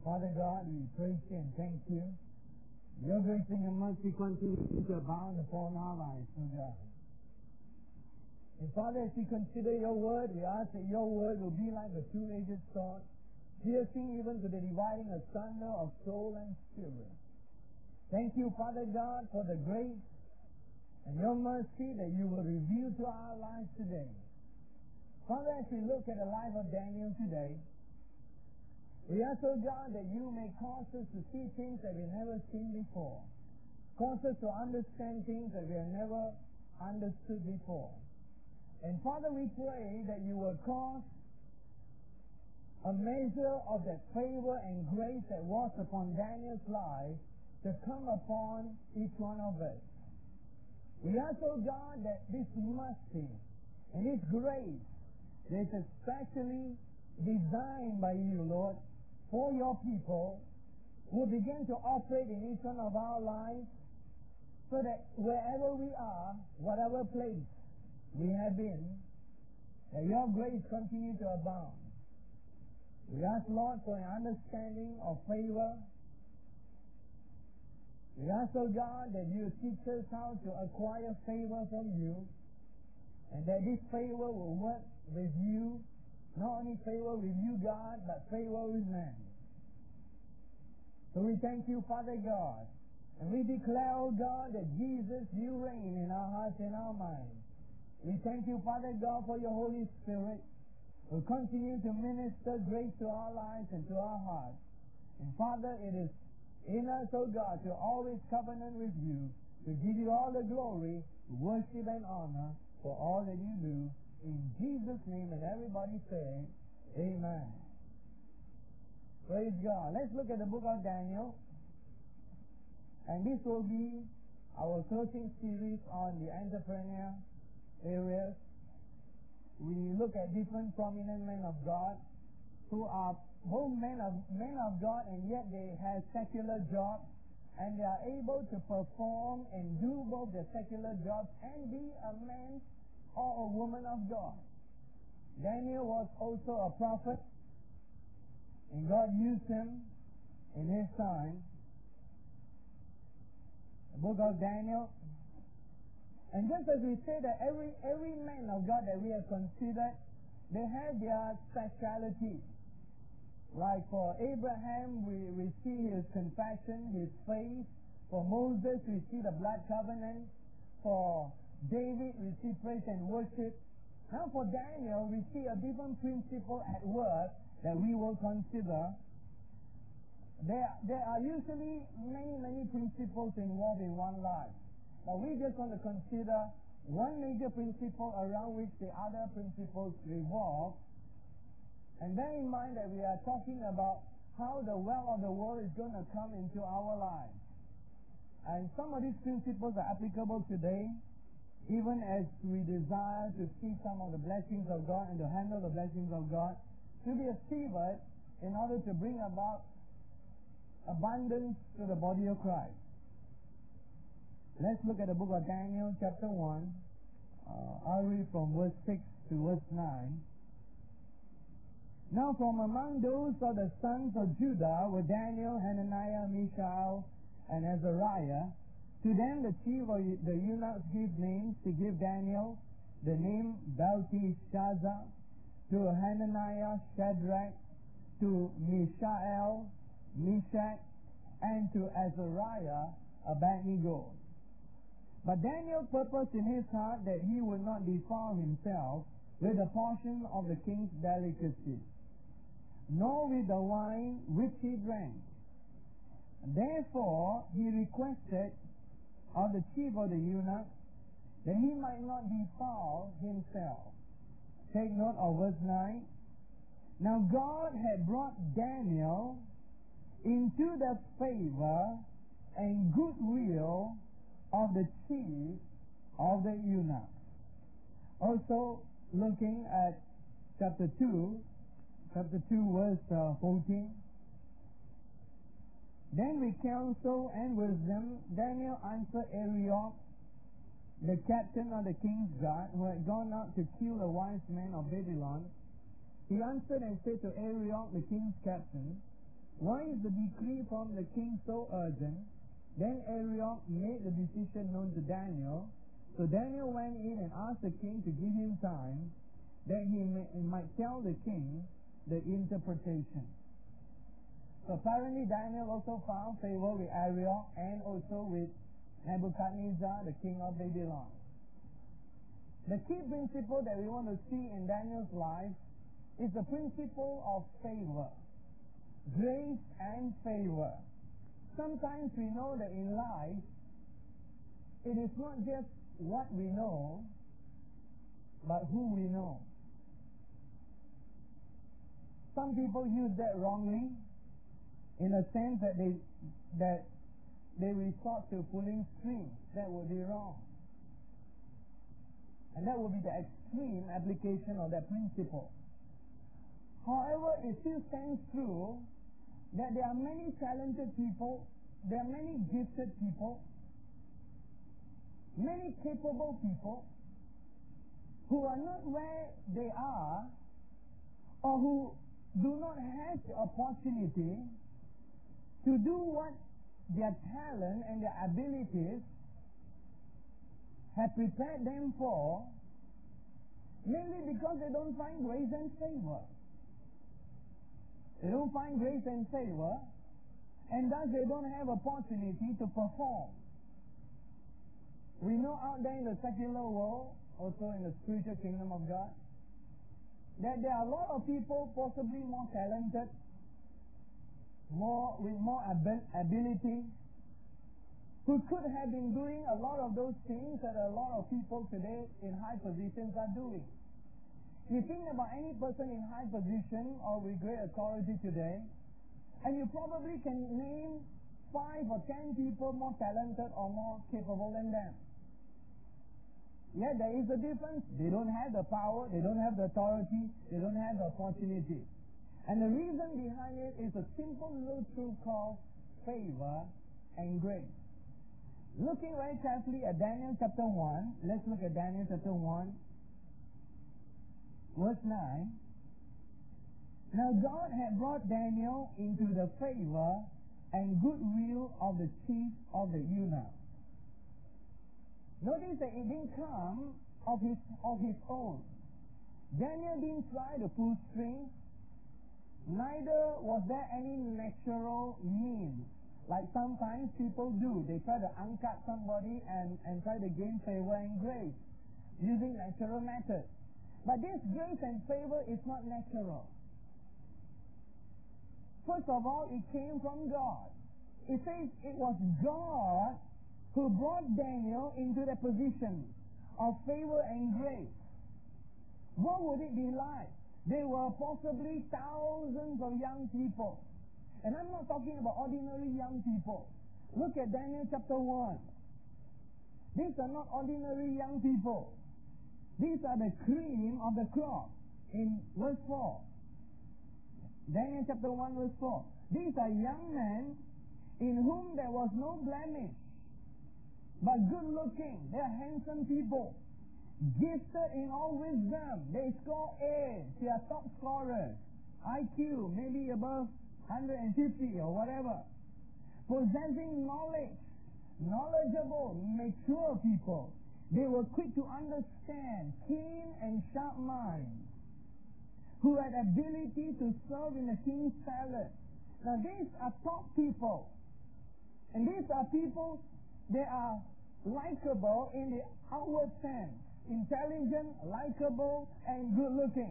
Father God, we praise you and thank you. Your grace and your mercy continue to abound upon our lives, O God. And Father, as we consider your word, we ask that your word will be like a two-edged sword, piercing even to the dividing asunder of soul and spirit. Thank you, Father God, for the grace and your mercy that you will reveal to our lives today. Father, as we look at the life of Daniel today, we ask, oh God, that you may cause us to see things that we've never seen before. Cause us to understand things that we have never understood before. And Father, we pray that you will cause a measure of that favor and grace that was upon Daniel's life to come upon each one of us. We ask, oh God, that this mercy and this grace that is especially designed by you, Lord, for your people, will begin to operate in each one of our lives, so that wherever we are, whatever place we have been, that your grace continue to abound. We ask, Lord, for an understanding of favor. We ask, oh God, that you teach us how to acquire favor from you, and that this favor will work with you, not only favor with you, God, but favor with man. So we thank you, Father God, and we declare, oh God, that Jesus, you reign in our hearts and our minds. We thank you, Father God, for your Holy Spirit who continue to minister grace to our lives and to our hearts. And Father, it is in us, oh God, to always covenant with you, to give you all the glory, worship and honor for all that you do. In Jesus' name, and everybody say, Amen. Praise God. Let's look at the book of Daniel. And this will be our closing series on the entrepreneur areas. We look at different prominent men of God who are both men of God, and yet they have secular jobs, and they are able to perform and do both the secular jobs and be a man or a woman of God. Daniel was also a prophet, and God used him in his time. The book of Daniel. And just as we say that every man of God that we have considered, they have their speciality. Like for Abraham, we see his confession, his faith. For Moses, we see the blood covenant. For David, we see praise and worship. Now for Daniel, we see a different principle at work that we will consider. There are usually many principles involved in one life. But we just want to consider one major principle around which the other principles revolve. And bear in mind that we are talking about how the wealth of the world is going to come into our lives. And some of these principles are applicable today, even as we desire to see some of the blessings of God and to handle the blessings of God, to be a steward in order to bring about abundance to the body of Christ. Let's look at the book of Daniel, chapter 1. I'll read from verse 6 to verse 9. Now from among those of the sons of Judah were Daniel, Hananiah, Mishael, and Azariah. To them the chief of the eunuchs gave names. To give Daniel the name Belteshazzar, to Hananiah, Shadrach, to Mishael, Meshach, and to Azariah, Abednego. But Daniel purposed in his heart that he would not defile himself with a portion of the king's delicacies, nor with the wine which he drank. Therefore he requested of the chief of the eunuchs that he might not defile himself. Take note of verse 9. Now God had brought Daniel into the favor and goodwill of the chief of the eunuchs. Also, looking at chapter 2 verse 14. Then with counsel and wisdom Daniel answered Arioch, the captain of the king's guard, who had gone out to kill the wise men of Babylon. He answered and said to Arioch, the king's captain, Why is the decree from the king so urgent? Then Arioch made the decision known to Daniel. So Daniel went in and asked the king to give him time that he might tell the king the interpretation. So apparently Daniel also found favor with Arioch and also with Nebuchadnezzar, the king of Babylon. The key principle that we want to see in Daniel's life is the principle of favor. Grace and favor. Sometimes we know that in life, it is not just what we know, but who we know. Some people use that wrongly, in a sense that they resort to pulling strings. That would be wrong. And that would be the extreme application of that principle. However, it still stands true that there are many talented people, there are many gifted people, many capable people who are not where they are or who do not have the opportunity to do what their talent and their abilities have prepared them for, mainly because they don't find grace and favor. They don't find grace and favor, and thus they don't have opportunity to perform. We know out there in the secular world, also in the spiritual kingdom of God, that there are a lot of people possibly more talented, with more ability, who could have been doing a lot of those things that a lot of people today in high positions are doing. You think about any person in high position or with great authority today, and you probably can name 5 or 10 people more talented or more capable than them. Yet there is a difference. They don't have the power, they don't have the authority, they don't have the opportunity. And the reason behind it is a simple little truth called favor and grace. Looking very carefully at Daniel chapter 1, let's look at Daniel chapter 1, verse 9. Now God had brought Daniel into the favor and goodwill of the chief of the eunuchs. Notice that it didn't come of his own. Daniel didn't try to pull strings. Neither was there any natural means, like sometimes people do. They try to uncut somebody and try to gain favor and grace using natural methods. But this grace and favor is not natural. First of all, it came from God. It says it was God who brought Daniel into the position of favor and grace. What would it be like? There were possibly thousands of young people. And I'm not talking about ordinary young people. Look at Daniel chapter 1. These are not ordinary young people. These are the cream of the crop in verse 4. Daniel chapter 1 verse 4. These are young men in whom there was no blemish, but good looking. They are handsome people, gifted in all wisdom. They score A's. They are top scorers. IQ maybe above 150 or whatever. Possessing knowledge, knowledgeable, mature people. They were quick to understand, keen and sharp minds, who had ability to serve in the king's palace. Now these are top people. And these are people, they are likable in the outward sense. Intelligent, likable, and good looking.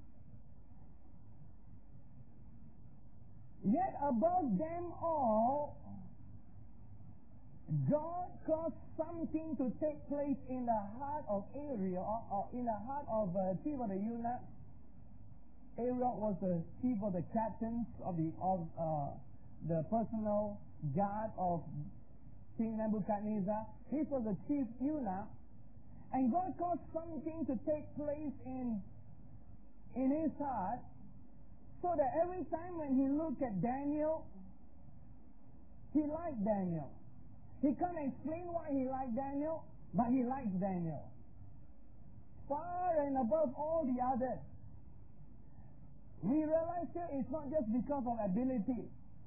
Yet above them all, God caused something to take place in the heart of Arioch, or in the heart of chief of the eunuchs. Arioch was the chief of the captains of the personal guard of King Nebuchadnezzar. He was the chief eunuch, and God caused something to take place in his heart, so that every time when he looked at Daniel, he liked Daniel. He can't explain why he liked Daniel, but he likes Daniel. Far and above all the others. We realize here it's not just because of ability.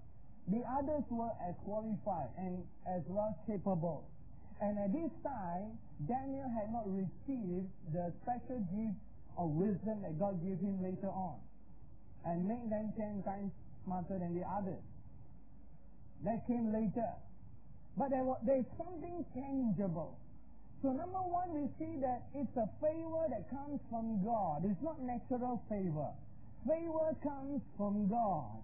the others were as qualified and as well capable. And at this time, Daniel had not received the special gift of wisdom that God gave him later on, and made them 10 times smarter than the others. That came later. But there's something tangible. So number one, we see that it's a favor that comes from God. It's not natural favor. Favor comes from God.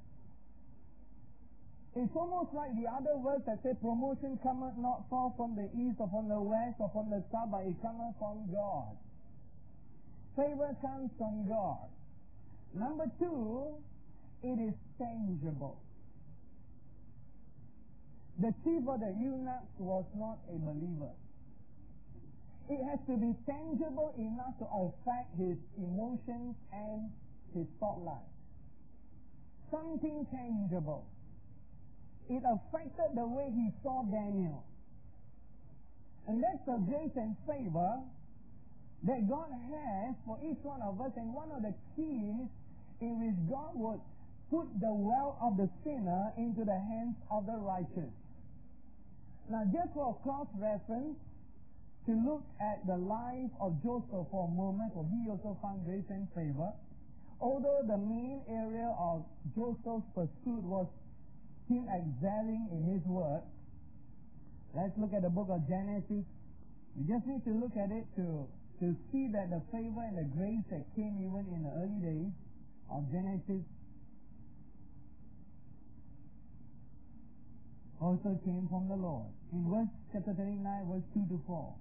It's almost like the other verse that says, promotion cometh not far from the east or from the west or from the south, but it cometh from God. Favor comes from God. Number two, it is tangible. The chief of the eunuchs was not a believer. It has to be tangible enough to affect his emotions and his thought life. Something tangible. It affected the way he saw Daniel. And that's the grace and favor that God has for each one of us, and one of the keys in which God would put the wealth of the sinner into the hands of the righteous. Now, just for a cross-reference, to look at the life of Joseph for a moment, for he also found grace and favor. Although the main area of Joseph's pursuit was him excelling in his work, let's look at the book of Genesis. We just need to look at it to see that the favor and the grace that came even in the early days of Genesis also came from the Lord. In chapter 39, verse 2 to 4.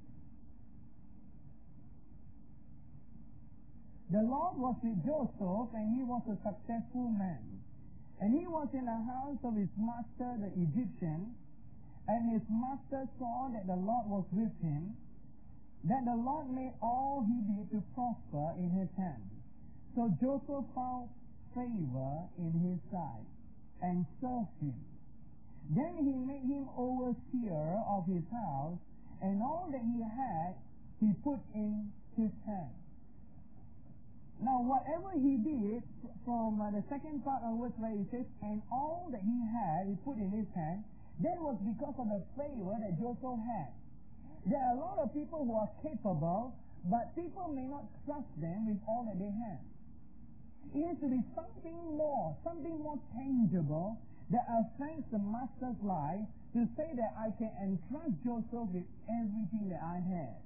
The Lord was with Joseph, and he was a successful man. And he was in the house of his master, the Egyptian, and his master saw that the Lord was with him, that the Lord made all he did to prosper in his hand. So Joseph found favor in his sight, and served him. Then he made him overseer of his house, and all that he had, he put in his hand. Now, whatever he did, from the second part onwards where he says, and all that he had, he put in his hand, that was because of the favor that Joseph had. There are a lot of people who are capable, but people may not trust them with all that they have. It has to be something more tangible that affects the master's life to say that I can entrust Joseph with everything that I have.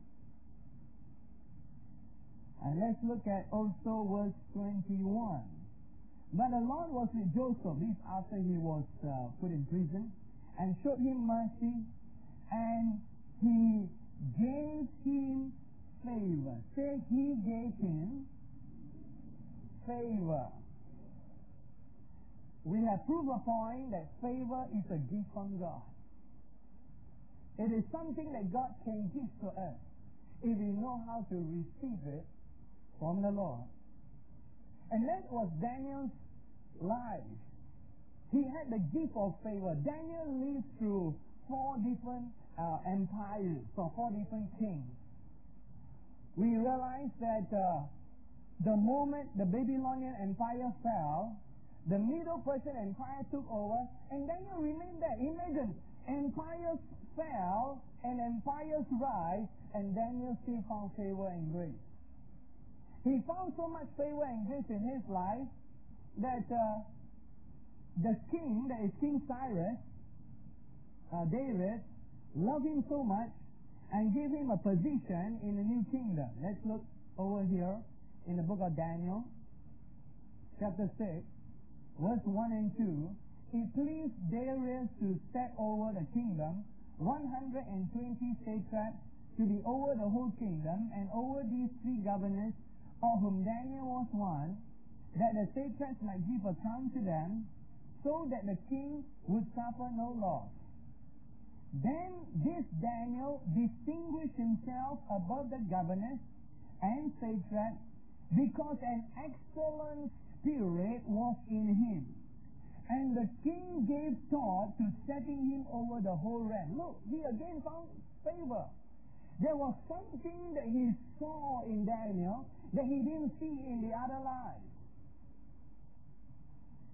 And let's look at also verse 21. But the Lord was with Joseph, this after he was put in prison, and showed him mercy, and he gave him favor. Say, he gave him favor. We have proved a point that favor is a gift from God. It is something that God can give to us if we know how to receive it from the Lord. And that was Daniel's life. He had the gift of favor. Daniel lived through 4 different empires, or 4 different kings. We realize that the moment the Babylonian Empire fell, the Medo-Persian Empire took over, and Daniel remained there. Imagine, empires fell and empires rise, and Daniel still found favor and grace. He found so much favor and grace in his life that the king, that is King Cyrus, David, loved him so much and gave him a position in the new kingdom. Let's look over here in the book of Daniel, chapter 6, verse 1 and 2. It pleased Darius to set over the kingdom 120 satraps to be over the whole kingdom, and over these 3 governors, of whom Daniel was one, that the satraps might give account to them, so that the king would suffer no loss. Then this Daniel distinguished himself above the governors and satraps, because an excellent spirit was in him, and the king gave thought to setting him over the whole realm. Look, he again found favor. There was something that he saw in Daniel that he didn't see in the other lives.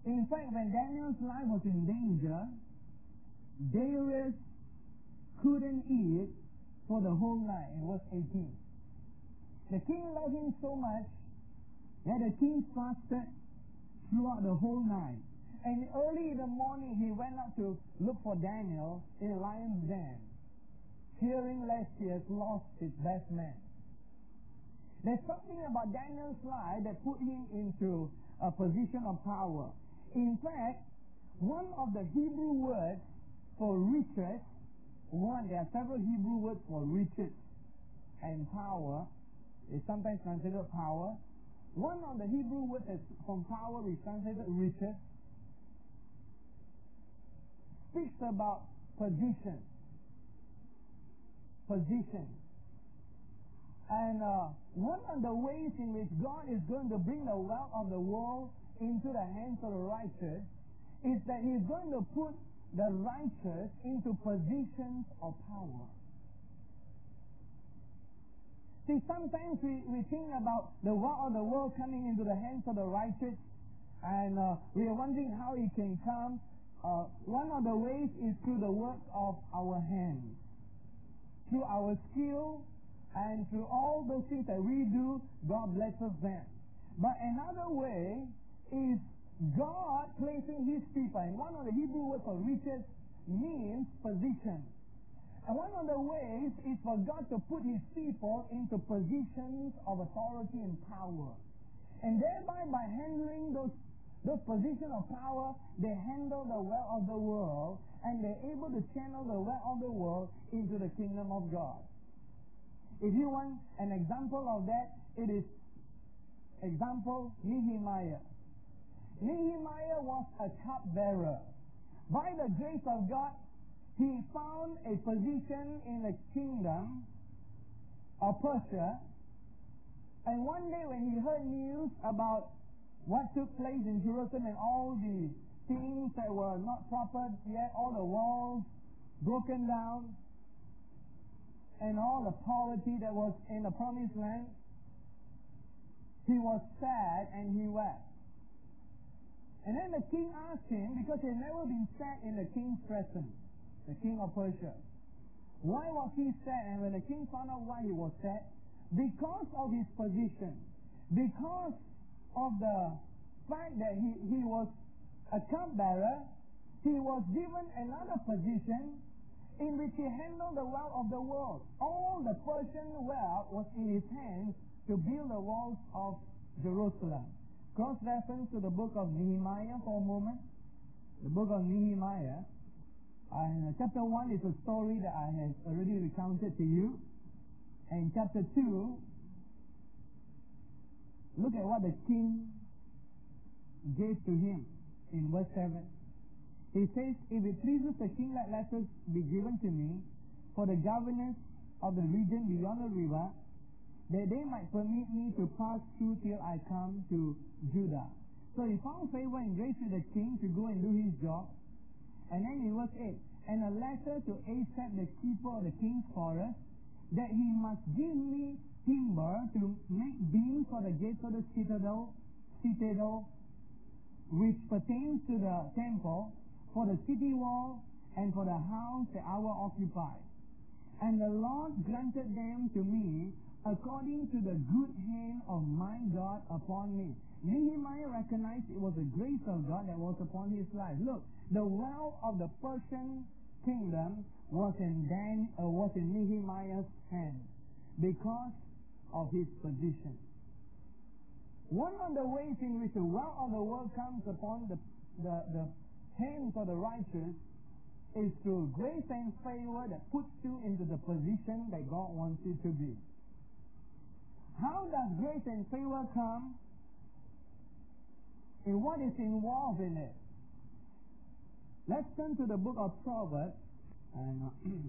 In fact, when Daniel's life was in danger, Darius couldn't eat for the whole night. In verse 18. The king loved him so much that the king fasted throughout the whole night. And early in the morning, he went out to look for Daniel in a lion's den, fearing lest he has lost his best man. There's something about Daniel's life that put him into a position of power. In fact, one of the Hebrew words for riches, there are several Hebrew words for riches and power, is sometimes translated power. One of the Hebrew words from power is translated riches, speaks about position. And one of the ways in which God is going to bring the wealth of the world into the hands of the righteous is that He's going to put the righteous into positions of power. See, sometimes we think about the wealth of the world coming into the hands of the righteous, and we are wondering how it can come. One of the ways is through the work of our hands, through our skill, and through all those things that we do. God blesses them. But another way is God placing His people. And one of the Hebrew words for riches means position. And one of the ways is for God to put His people into positions of authority and power. And thereby, by handling those positions of power, they handle the wealth of the world, and they're able to channel the wealth of the world into the kingdom of God. If you want an example of that, it is example Nehemiah. Nehemiah was a cupbearer. By the grace of God, he found a position in the kingdom of Persia. And one day when he heard news about what took place in Jerusalem and all the things that were not proper yet, all the walls broken down, and all the poverty that was in the promised land, he was sad and he wept. And then the king asked him, because he had never been sad in the king's presence, the king of Persia, why was he sad? And when the king found out why he was sad, because of his position, because of the fact that he was a cupbearer, he was given another position in which he handled the wealth of the world. All the Persian wealth was in his hands to build the walls of Jerusalem. Cross-reference to the book of Nehemiah for a moment. The book of Nehemiah, chapter 1 is a story that I have already recounted to you. And chapter 2, look at what the king gave to him in verse 7. He says, if it pleases the king, let letters be given to me for the governors of the region beyond the river, that they might permit me to pass through till I come to Judah. So he found favor and grace with the king to go and do his job. And then in verse 8, and a letter to Asaph, the keeper of the king's forest, that he must give me timber to make beams for the gates of the citadel, which pertains to the temple, for the city wall, and for the house that I will occupy. And the Lord granted them to me according to the good hand of my God upon me. Nehemiah recognized it was the grace of God that was upon his life. Look, the wealth of the Persian kingdom was in Nehemiah's hand because of his position. One of the ways in which the wealth of the world comes upon the hands of the righteous is through grace and favor that puts you into the position that God wants you to be. How does grace and favor come? And what is involved in it? Let's turn to the book of Proverbs, and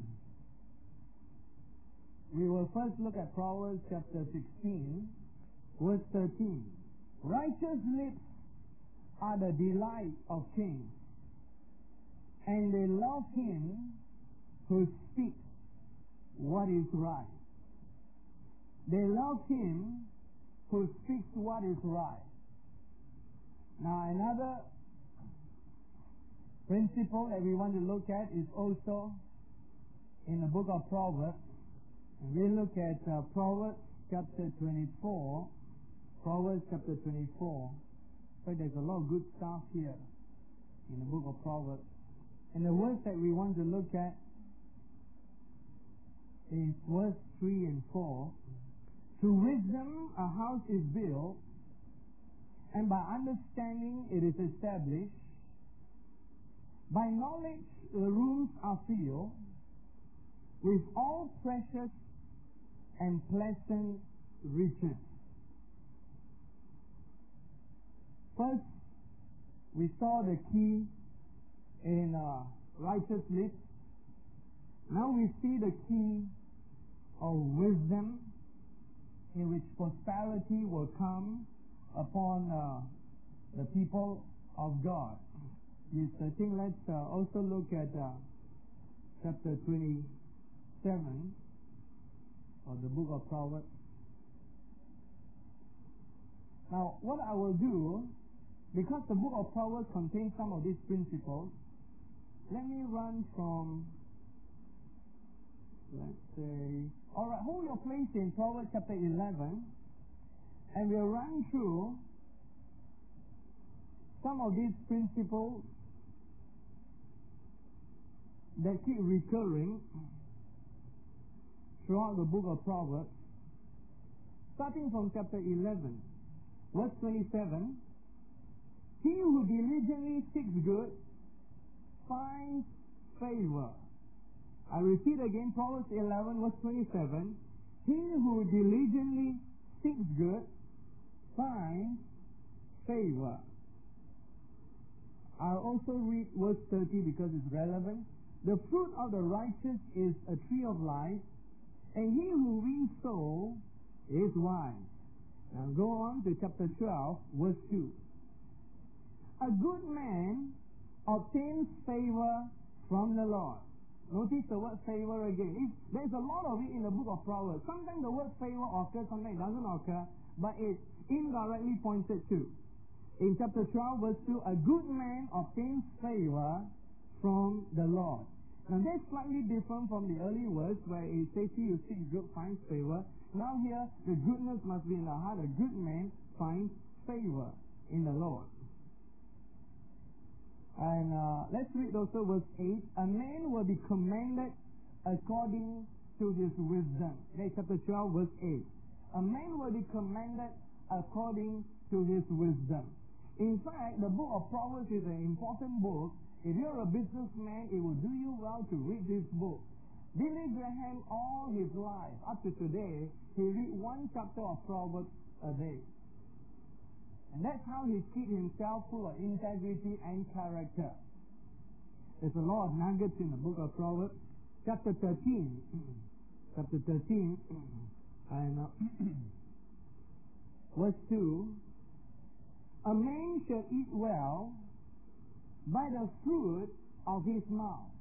we will first look at Proverbs chapter 16, verse 13. Righteous lips are the delight of kings, and they love him who speaks what is right. They love him who speaks what is right. Now another principle that we want to look at is also in the book of Proverbs. And we look at Proverbs chapter 24. Proverbs chapter 24. But there's a lot of good stuff here in the book of Proverbs. And the verse that we want to look at is verse 3 and 4. Through wisdom a house is built, and by understanding it is established. By knowledge the rooms are filled with all precious and pleasant riches. First, we saw the key in righteous lips. Now we see the key of wisdom, in which prosperity will come upon the people of God. Yes, I think let's also look at chapter 27 of the book of Proverbs. Now, what I will do, because the book of Proverbs contains some of these principles, let me run from, let's say, alright, hold your place in Proverbs chapter 11, and we'll run through some of these principles that keep recurring throughout the book of Proverbs, starting from chapter 11, verse 27. He who diligently seeks good finds favor. I repeat again, Proverbs 11, verse 27. He who diligently seeks good finds favor. I'll also read verse 30 because it's relevant. The fruit of the righteous is a tree of life, and he who wins souls is wise. Now go on to chapter 12, verse 2. A good man obtains favor from the Lord. Notice the word favor again. There's a lot of it in the book of Proverbs. Sometimes the word favor occurs, sometimes it doesn't occur, but it's indirectly pointed to. In chapter 12, verse 2, a good man obtains favor from the Lord. Now that's slightly different from the early words where it says he who seeks good finds favor. Now here, the goodness must be in the heart. A good man finds favor in the Lord. And let's read also verse 8. A man will be commended according to his wisdom. That's chapter 12, verse 8. A man will be commended according to his wisdom. In fact, the book of Proverbs is an important book. If you're a businessman, it will do you well to read this book. Billy Graham, all his life, up to today, he read one chapter of Proverbs a day. And that's how he keeps himself full of integrity and character. There's a lot of nuggets in the book of Proverbs. Chapter 13. Chapter 13. And verse 2. A man shall eat well by the fruit of his mouth,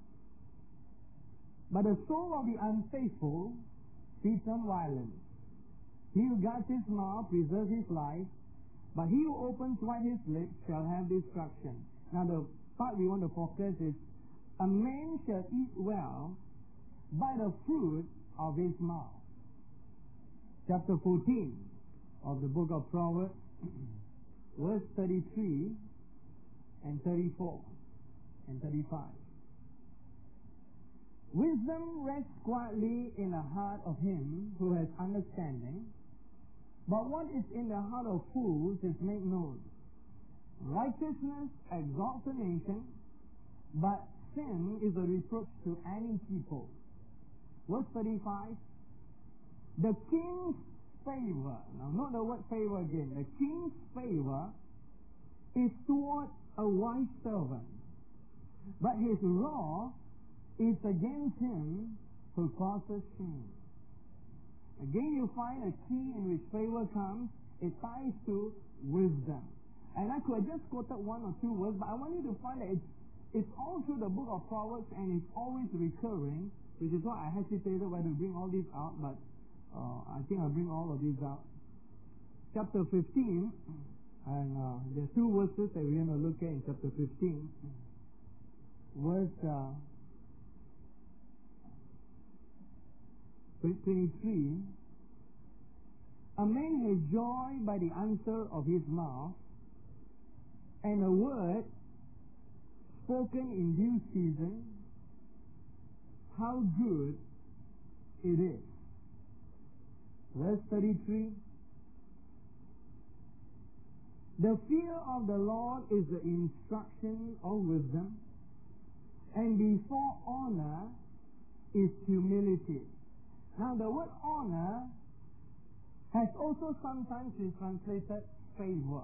but the soul of the unfaithful feeds on violence. He who guards his mouth preserves his life, but he who opens wide his lips shall have destruction. Now the part we want to focus is, a man shall eat well by the fruit of his mouth. Chapter 14 of the book of Proverbs, verse 33 and 34 and 35. Wisdom rests quietly in the heart of him who has understanding, but what is in the heart of fools is made known. Righteousness exalts a nation, but sin is a reproach to any people. Verse 35. The king's favor, now note the word favor again, the king's favor is toward a wise servant, but his wrath is against him who causes shame. Again, you find a key in which favor comes. It ties to wisdom. And I could have just quoted one or two words, but I want you to find that it's all through the book of Proverbs and it's always recurring, which is why I hesitated whether to bring all these out, but I think I'll bring all of these out. Chapter 15, and there are two verses that we're going to look at in chapter 15. verse 23, a man has joy by the answer of his mouth, and a word spoken in due season, how good it is. Verse 33, the fear of the Lord is the instruction of wisdom, and before honor is humility. Now the word honor has also sometimes been translated favor.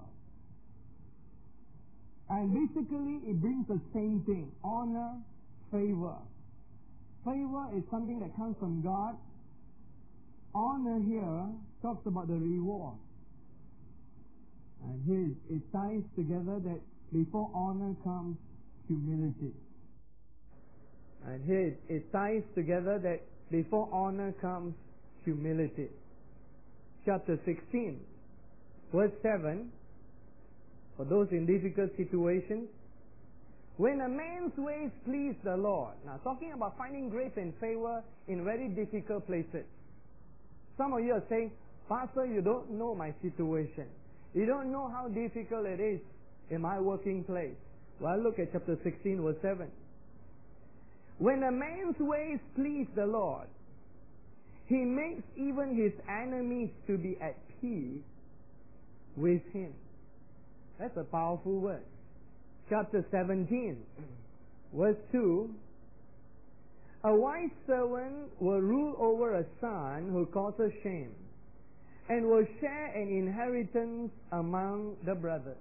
And basically it brings the same thing. Honor, favor. Favor is something that comes from God. Honor here talks about the reward. And here it ties together that before honor comes humility. And here it ties together that before honor comes humility. Chapter 16, verse 7, for those in difficult situations, when a man's ways please the Lord. Now talking about finding grace and favor in very difficult places. Some of you are saying, Pastor, you don't know my situation. You don't know how difficult it is in my working place. Well, look at chapter 16, verse 7. When a man's ways please the Lord, he makes even his enemies to be at peace with him. That's a powerful word. Chapter 17, verse 2. A wise servant will rule over a son who causes shame, and will share an inheritance among the brothers.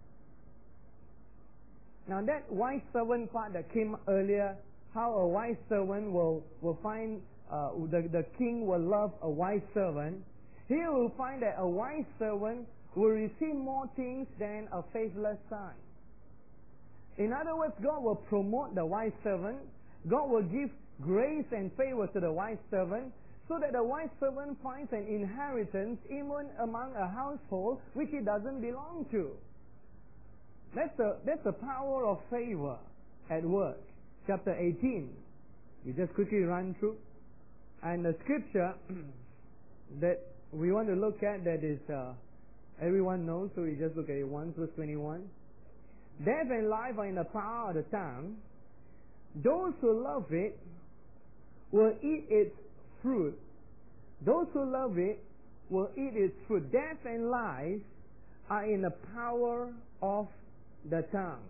Now that wise servant part that came earlier, how a wise servant will find, the king will love a wise servant. Here we'll find that a wise servant will receive more things than a faithless son. In other words, God will promote the wise servant. God will give grace and favor to the wise servant, so that the wise servant finds an inheritance even among a household which he doesn't belong to. That's the power of favor at work. Chapter 18. We just quickly run through. And the scripture that we want to look at, that is everyone knows, so we just look at it once, verse 21. Death and life are in the power of the tongue. Those who love it will eat its fruit. Those who love it will eat its fruit. Death and life are in the power of the tongue.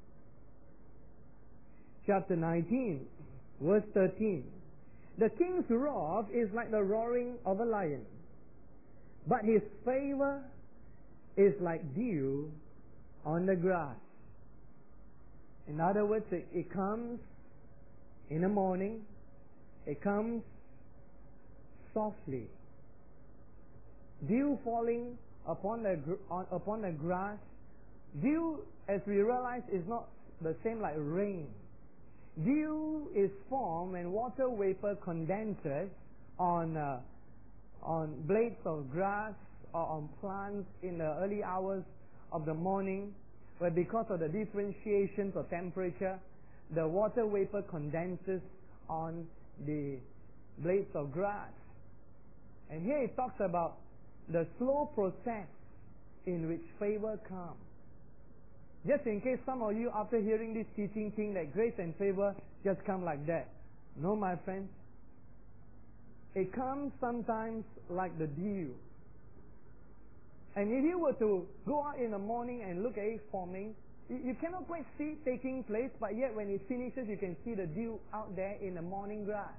Chapter 19, verse 13. The king's wrath is like the roaring of a lion, but his favor is like dew on the grass. In other words, it comes in the morning, it comes softly. Dew falling upon the grass. Dew, as we realize, is not the same like rain. Dew is formed when water vapor condenses on blades of grass or on plants in the early hours of the morning, where because of the differentiations of temperature, the water vapor condenses on the blades of grass. And here it talks about the slow process in which favor comes. Just in case some of you, after hearing this teaching, think that grace and favor just come like that. No, my friends. It comes sometimes like the dew. And if you were to go out in the morning and look at it forming, you cannot quite see it taking place, but yet when it finishes, you can see the dew out there in the morning grass.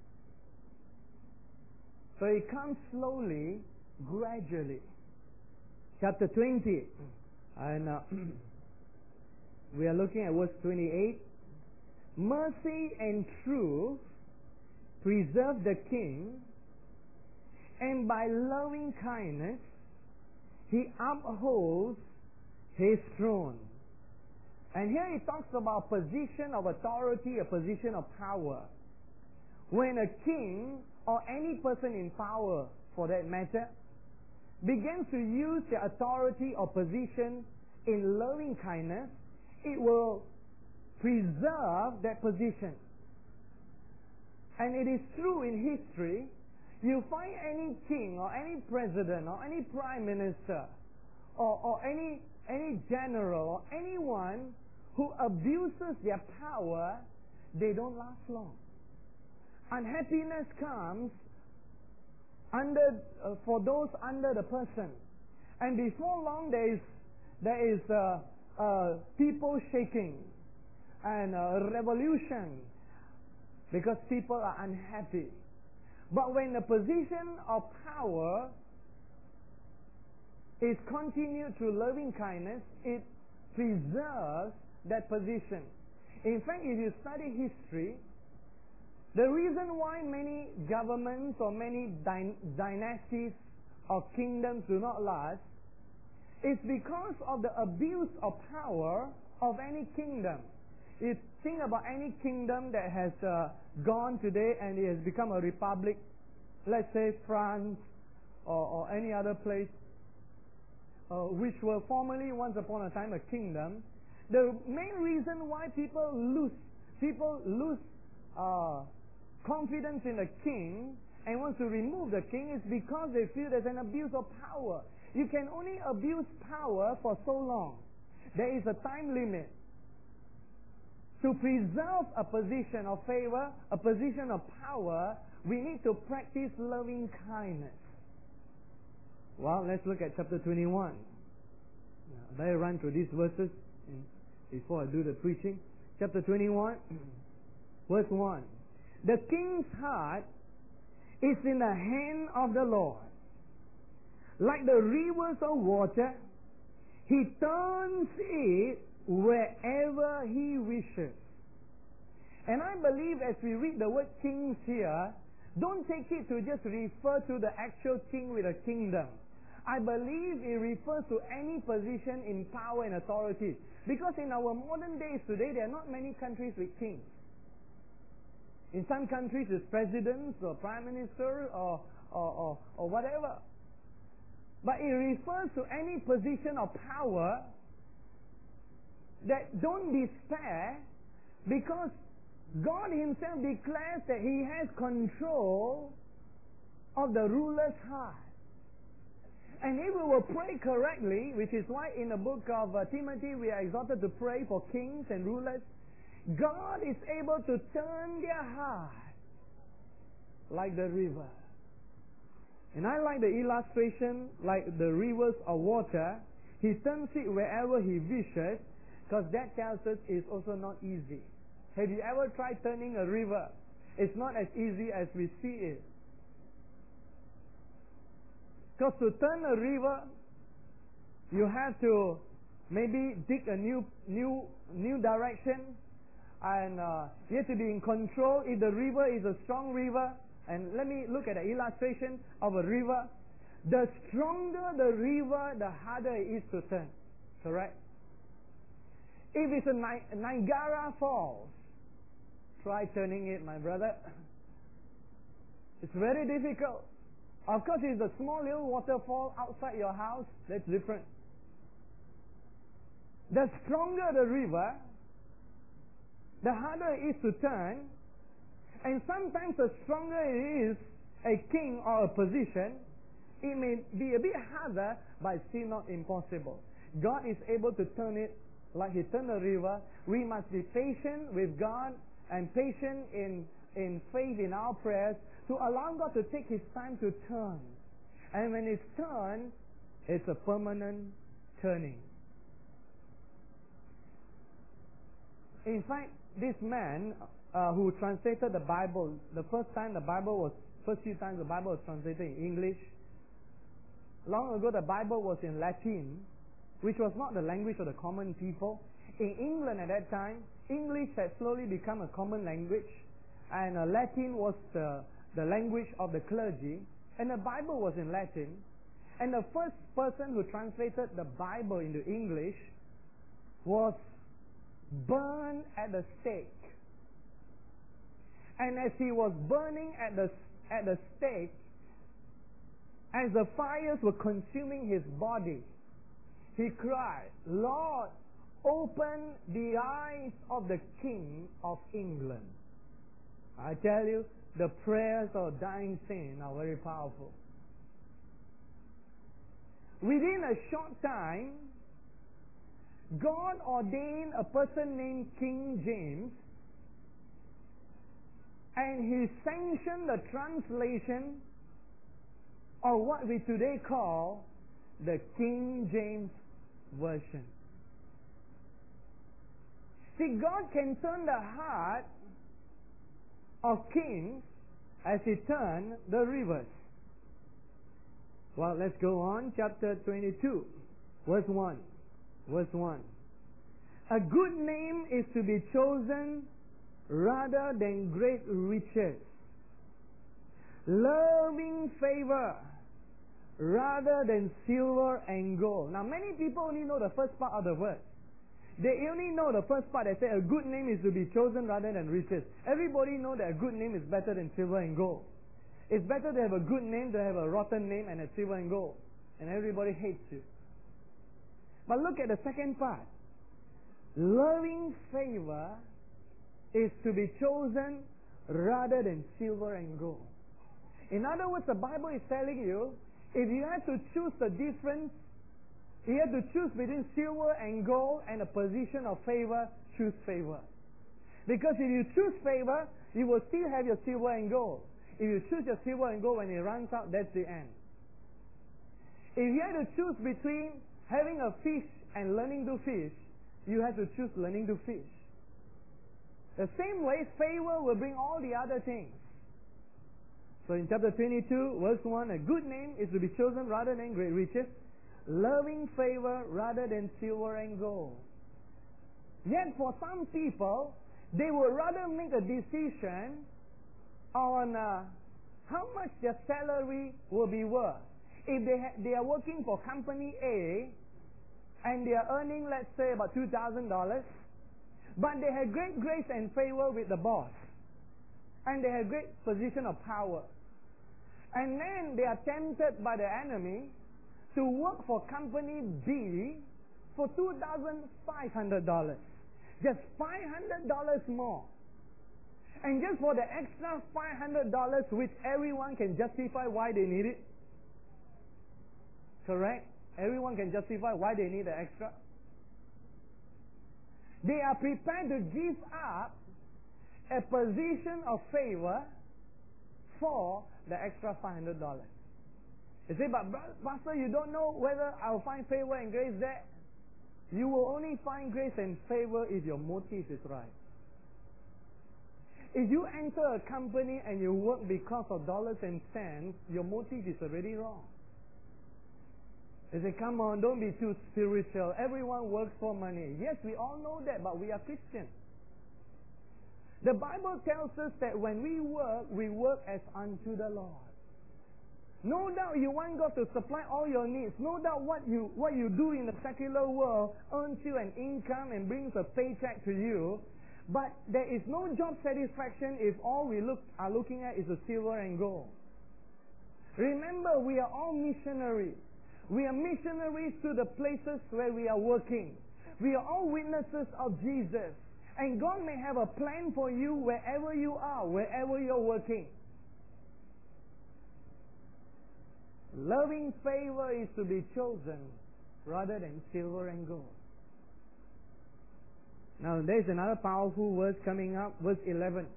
So it comes slowly, gradually. Chapter 20. And we are looking at verse 28. Mercy and truth preserve the king, and by loving kindness he upholds his throne. And here he talks about position of authority, a position of power. When a king, or any person in power for that matter, begins to use their authority or position in loving kindness, it will preserve that position. And it is true in history, you find any king or any president or any prime minister or any general or anyone who abuses their power, they don't last long. Unhappiness comes for those under the person. And before long there is people shaking and a revolution because people are unhappy. But when the position of power is continued through loving kindness, it preserves that position. In fact, if you study history, the reason why many governments or many dynasties or kingdoms do not last is because of the abuse of power of any kingdom. You think about any kingdom that has gone today and it has become a republic, let's say France or any other place, which were formerly once upon a time a kingdom. The main reason why people lose confidence in the king and want to remove the king is because they feel there's an abuse of power. You can only abuse power for so long. There is a time limit. To preserve a position of favor, a position of power, we need to practice loving kindness. Well, let's look at chapter 21. I better run through these verses before I do the preaching. Chapter 21, verse 1. The king's heart is in the hand of the Lord. Like the rivers of water, He turns it wherever He wishes. And I believe as we read the word kings here, don't take it to just refer to the actual king with a kingdom. I believe it refers to any position in power and authority. Because in our modern days today, there are not many countries with kings. In some countries it's presidents or prime minister or whatever. But it refers to any position of power that don't despair, because God Himself declares that He has control of the ruler's heart. And if we will pray correctly, which is why in the book of Timothy we are exhorted to pray for kings and rulers, God is able to turn their heart like the river. And I like the illustration, like the rivers of water. He turns it wherever He wishes, because that tells us it's also not easy. Have you ever tried turning a river? It's not as easy as we see it. Because to turn a river, you have to maybe dig a new direction, and you have to be in control. If the river is a strong river, and let me look at the illustration of a river. The stronger the river, the harder it is to turn. Correct? If it's a Niagara Falls, try turning it, my brother. It's very difficult. Of course, if it's a small little waterfall outside your house, that's different. The stronger the river, the harder it is to turn. And sometimes the stronger it is a king or a position, it may be a bit harder, but still not impossible. God is able to turn it like He turned the river. We must be patient with God and patient in faith in our prayers to allow God to take His time to turn. And when it's turned, it's a permanent turning. In fact, this man who translated the Bible, the first few times the Bible was translated in English. Long ago the Bible was in Latin, which was not the language of the common people. In England at that time, English had slowly become a common language, and Latin was the language of the clergy, and the Bible was in Latin. And the first person who translated the Bible into English was burned at the stake. And as he was burning at the stake, as the fires were consuming his body, he cried, "Lord, opened the eyes of the King of England. I tell you, the prayers of dying saints are very powerful. Within a short time, God ordained a person named King James, and he sanctioned the translation of what we today call the King James Version. See, God can turn the heart of kings as he turned the rivers. Well, let's go on. Chapter 22, verse 1. Verse 1. A good name is to be chosen rather than great riches, loving favor rather than silver and gold. Now, many people only know the first part of the verse. They only know the first part that says a good name is to be chosen rather than riches. Everybody knows that a good name is better than silver and gold. It's better to have a good name than to have a rotten name and a silver and gold. And everybody hates you. But look at the second part. Loving favor is to be chosen rather than silver and gold. In other words, the Bible is telling you, if you had to choose the difference, you have to choose between silver and gold and a position of favor, choose favor. Because if you choose favor, you will still have your silver and gold. If you choose your silver and gold when it runs out, that's the end. If you had to choose between having a fish and learning to fish, you have to choose learning to fish. The same way, favor will bring all the other things. So in chapter 22, verse 1, a good name is to be chosen rather than great riches, loving favor rather than silver and gold. Yet for some people, they would rather make a decision on how much their salary will be worth. If they are working for company A and they are earning, let's say, about $2,000, but they have great grace and favor with the boss, and they have great position of power, and then they are tempted by the enemy to work for company B for $2,500. Just $500 more. And just for the extra $500, which everyone can justify why they need it. Correct? Everyone can justify why they need the extra. They are prepared to give up a position of favor for the extra $500. You say, but Pastor, you don't know whether I'll find favor and grace there. You will only find grace and favor if your motive is right. If you enter a company and you work because of dollars and cents, your motive is already wrong. They say, come on, don't be too spiritual. Everyone works for money. Yes, we all know that, but we are Christians. The Bible tells us that when we work as unto the Lord. No doubt you want God to supply all your needs. No doubt what you do in the secular world earns you an income and brings a paycheck to you. But there is no job satisfaction if all we are looking at is the silver and gold. Remember, we are all missionaries. We are missionaries to the places where we are working. We are all witnesses of Jesus. And God may have a plan for you wherever you are, wherever you're working. Loving favor is to be chosen rather than silver and gold. Now there's another powerful verse coming up, verse 11.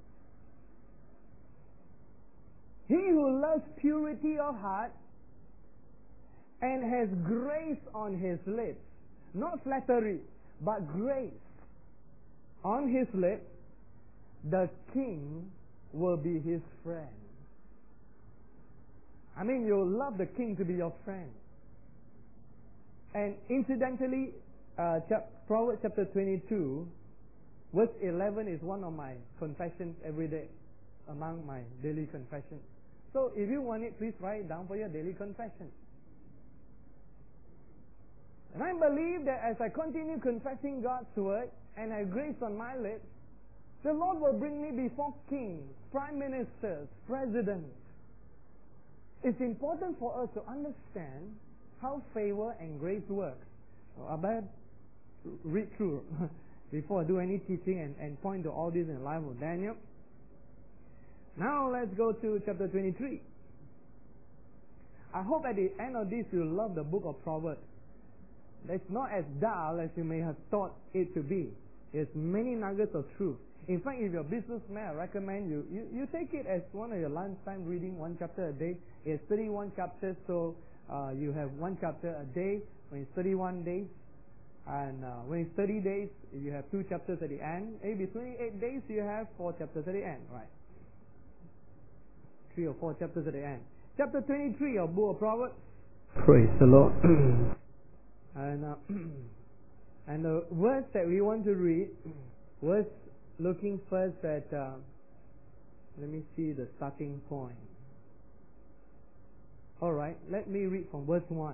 He who loves purity of heart and has grace on his lips, not flattery, but grace on his lips, the king will be his friend. I mean, you love the king to be your friend. And incidentally, Proverbs chapter 22, verse 11 is one of my confessions every day, among my daily confessions. So if you want it, please write it down for your daily confession. And I believe that as I continue confessing God's word and I have grace on my lips, the Lord will bring me before kings, prime ministers, presidents. It's important for us to understand how favor and grace works. So, Abed, read through before I do any teaching and point to all this in the life of Daniel. Now let's go to chapter 23. I hope at the end of this you love the book of Proverbs. It's not as dull as you may have thought it to be. There's many nuggets of truth. In fact, if you're a businessman, I recommend you take it as one of your lunchtime reading, one chapter a day. It's 31 chapters, so you have one chapter a day when it's 31 days. And when it's 30 days, you have 2 chapters at the end. Maybe 28 days, you have 4 chapters at the end, right? 3 or 4 chapters at the end. Chapter 23 of Book of Proverbs. Praise the Lord. And the verse that we want to read was looking first at, let me see the starting point. Alright, let me read from verse 1.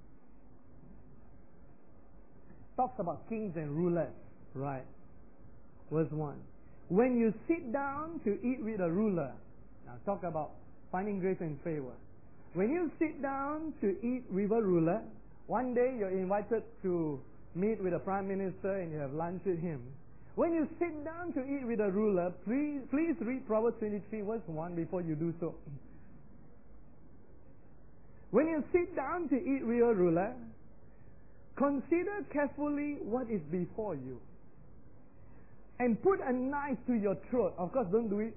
Talks about kings and rulers, right? Verse 1. When you sit down to eat with a ruler, now talk about finding grace and favor. When you sit down to eat with a ruler, one day you're invited to meet with a prime minister and you have lunch with him. When you sit down to eat with a ruler, please read Proverbs 23 verse 1 before you do so. When you sit down to eat with a ruler, consider carefully what is before you and put a knife to your throat. Of course, don't do it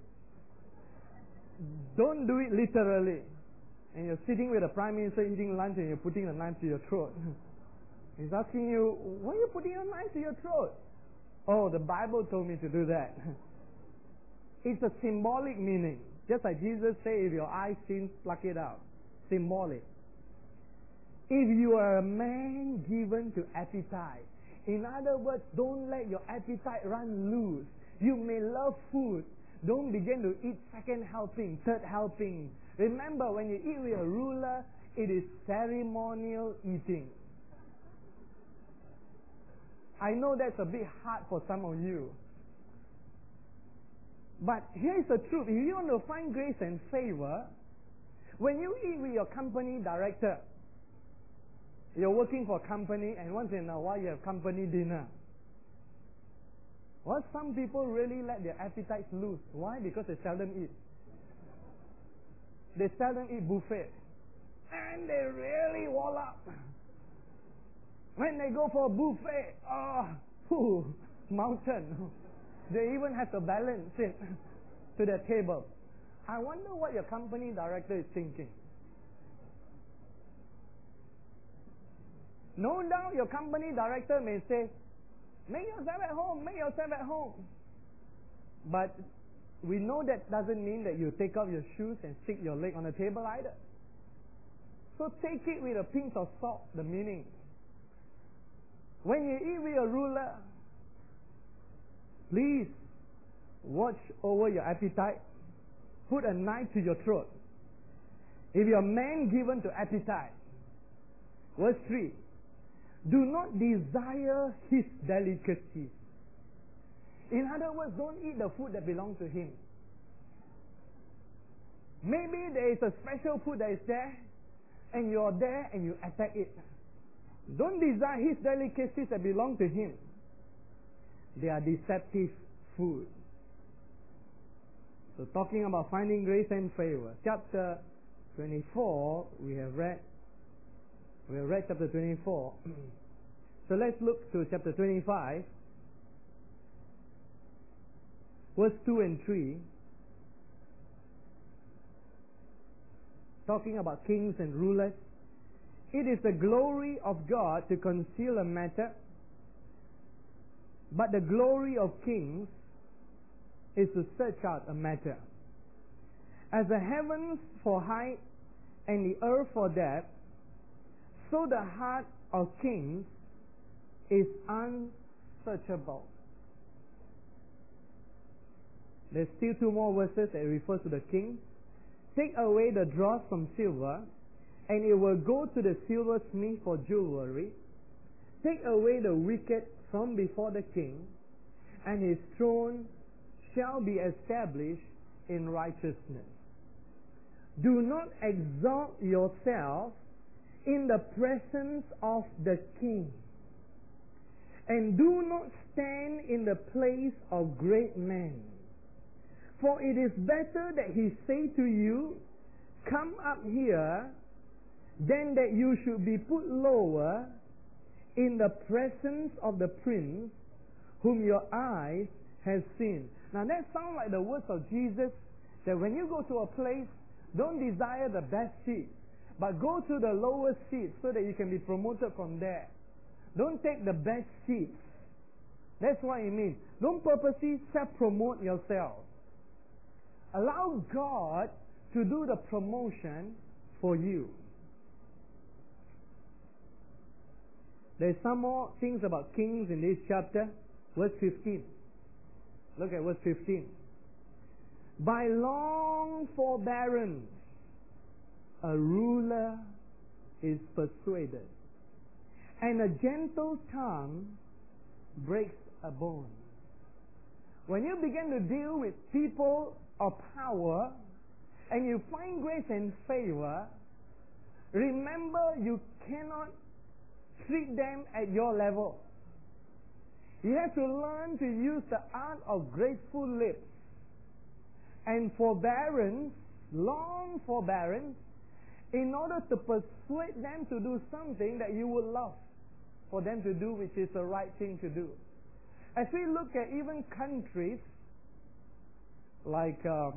literally. And you're sitting with a prime minister eating lunch and you're putting a knife to your throat. He's asking you, why are you putting a knife to your throat? Oh, the Bible told me to do that. It's a symbolic meaning. Just like Jesus said, if your eye sins, pluck it out. Symbolic. If you are a man given to appetite, in other words, don't let your appetite run loose. You may love food. Don't begin to eat second helping, third helping. Remember, when you eat with a ruler, it is ceremonial eating. I know that's a bit hard for some of you. But here's the truth. If you want to find grace and favor, when you eat with your company director, you're working for a company and once in a while you have company dinner. Well, some people really let their appetites loose. Why? Because they seldom eat. They seldom eat buffet. And they really wall up. When they go for a buffet, mountain. They even have to balance it to their table. I wonder what your company director is thinking. No doubt your company director may say, make yourself at home, make yourself at home. But we know that doesn't mean that you take off your shoes and stick your leg on the table either. So take it with a pinch of salt, the meaning. When you eat with a ruler, please watch over your appetite. Put a knife to your throat. If you're a man given to appetite, verse 3, do not desire his delicacies. In other words, don't eat the food that belongs to him. Maybe there is a special food that is there, and you're there and you attack it. Don't desire his delicacies that belong to him. They are deceptive food. So talking about finding grace and favor. Chapter 24, we have read chapter 24. So let's look to chapter 25. Verse 2 and 3. Talking about kings and rulers. It is the glory of God to conceal a matter, but the glory of kings is to search out a matter. As the heavens for height and the earth for depth, so the heart of kings is unsearchable. There's still 2 more verses that refers to the king. Take away the dross from silver, and it will go to the silversmith for jewelry. Take away the wicked from before the king, and his throne shall be established in righteousness. Do not exalt yourself in the presence of the king, and do not stand in the place of great men. For it is better that he say to you, come up here, than that you should be put lower in the presence of the prince whom your eyes have seen. Now that sounds like the words of Jesus, that when you go to a place, don't desire the best seat, but go to the lowest seat so that you can be promoted from there. Don't take the best seats. That's what it means. Don't purposely self-promote yourself. Allow God to do the promotion for you. There's some more things about kings in this chapter. Verse 15. Look at verse 15. By long forbearance, a ruler is persuaded, and a gentle tongue breaks a bone. When you begin to deal with people of power, and you find grace and favor, remember you cannot treat them at your level. You have to learn to use the art of graceful lips and forbearance, long forbearance, in order to persuade them to do something that you would love for them to do, which is the right thing to do. As we look at even countries like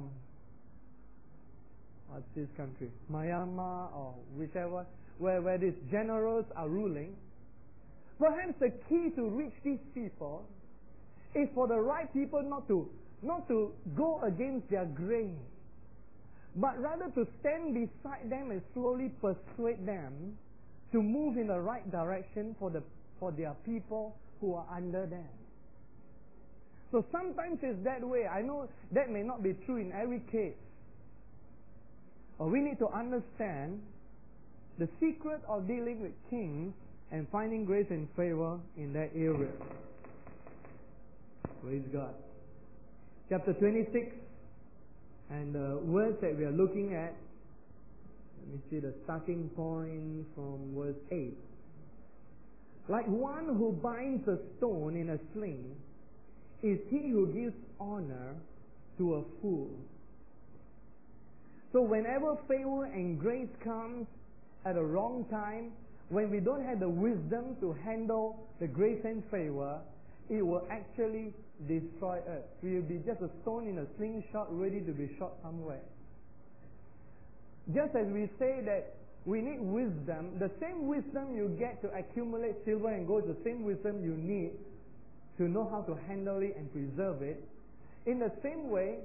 what's this country? Myanmar or whichever, where these generals are ruling, perhaps the key to reach these people is for the right people not to go against their grain, but rather to stand beside them and slowly persuade them to move in the right direction for their people who are under them. So sometimes it's that way. I know that may not be true in every case. But we need to understand the secret of dealing with kings and finding grace and favor in that area. Praise God. Chapter 26, and the words that we are looking at, let me see the starting point from verse 8. Like one who binds a stone in a sling is he who gives honor to a fool. So whenever favor and grace comes at a wrong time, when we don't have the wisdom to handle the grace and favor, it will actually destroy us. We will be just a stone in a slingshot ready to be shot somewhere. Just as we say that we need wisdom, the same wisdom you get to accumulate silver and gold is the same wisdom you need to know how to handle it and preserve it. In the same way,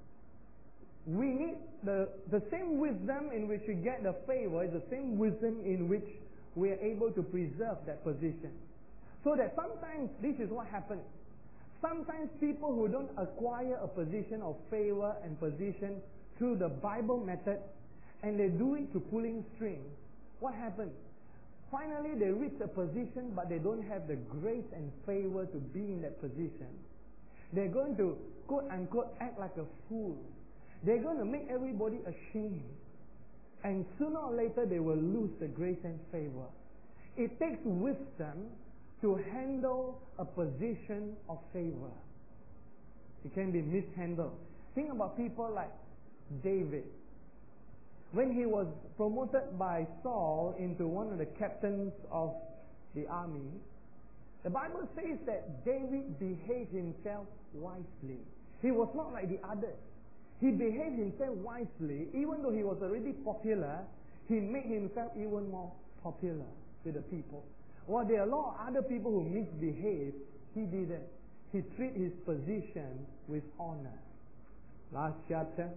we need the same wisdom in which we get the favor, is the same wisdom in which we are able to preserve that position. So that sometimes this is what happens. Sometimes people who don't acquire a position of favor and position through the Bible method, and they do it to pulling strings, what happens? Finally they reach a position, but they don't have the grace and favor to be in that position. They're going to, quote unquote, act like a fool. They're going to make everybody ashamed. And sooner or later they will lose the grace and favor. It takes wisdom to handle a position of favor. It can be mishandled. Think about people like David. When he was promoted by Saul into one of the captains of the army, the Bible says that David behaved himself wisely. He was not like the others. He behaved himself wisely. Even though he was already popular, he made himself even more popular with the people. While there are a lot of other people who misbehaved, he didn't. He treated his position with honor. Last chapter,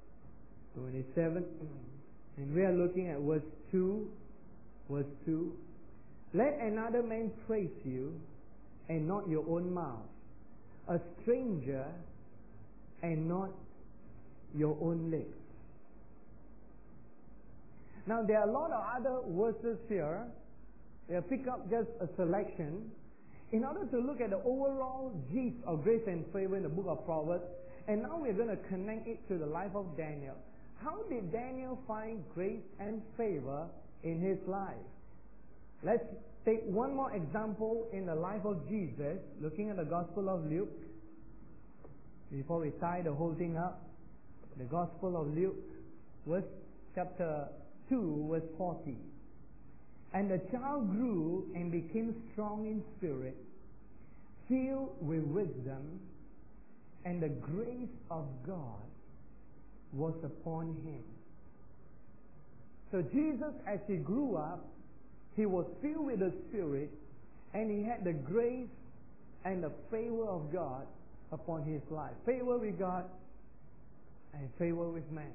27, and we are looking at verse 2. Verse 2. Let another man praise you, and not your own mouth. A stranger, and not your own lips. Now there are a lot of other verses here. We'll pick up just a selection in order to look at the overall gist of grace and favor in the book of Proverbs. And now we're going to connect it to the life of Daniel. How did Daniel find grace and favor in his life? Let's take one more example in the life of Jesus, looking at the Gospel of Luke. Before we tie the whole thing up, the Gospel of Luke, chapter 2, verse 40. And the child grew and became strong in spirit, filled with wisdom, and the grace of God was upon him. So Jesus, as he grew up, he was filled with the Spirit, and he had the grace and the favor of God upon his life. Favor with God and favor with man.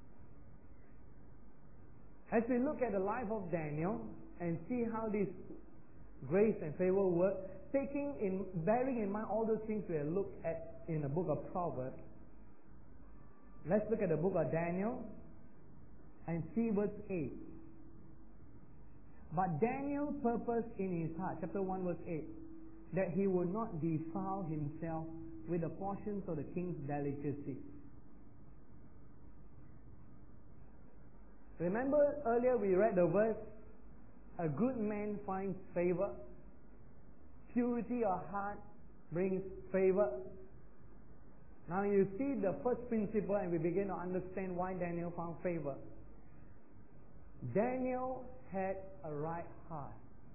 As we look at the life of Daniel and see how this grace and favor work, bearing in mind all those things we have looked at in the book of Proverbs, let's look at the book of Daniel and see verse 8. But Daniel purposed in his heart, chapter 1 verse 8, that he would not defile himself with the portions of the king's delicacy. Remember earlier we read the verse, a good man finds favor, purity of heart brings favor. Now you see the first principle and we begin to understand why Daniel found favor. Daniel had a right heart.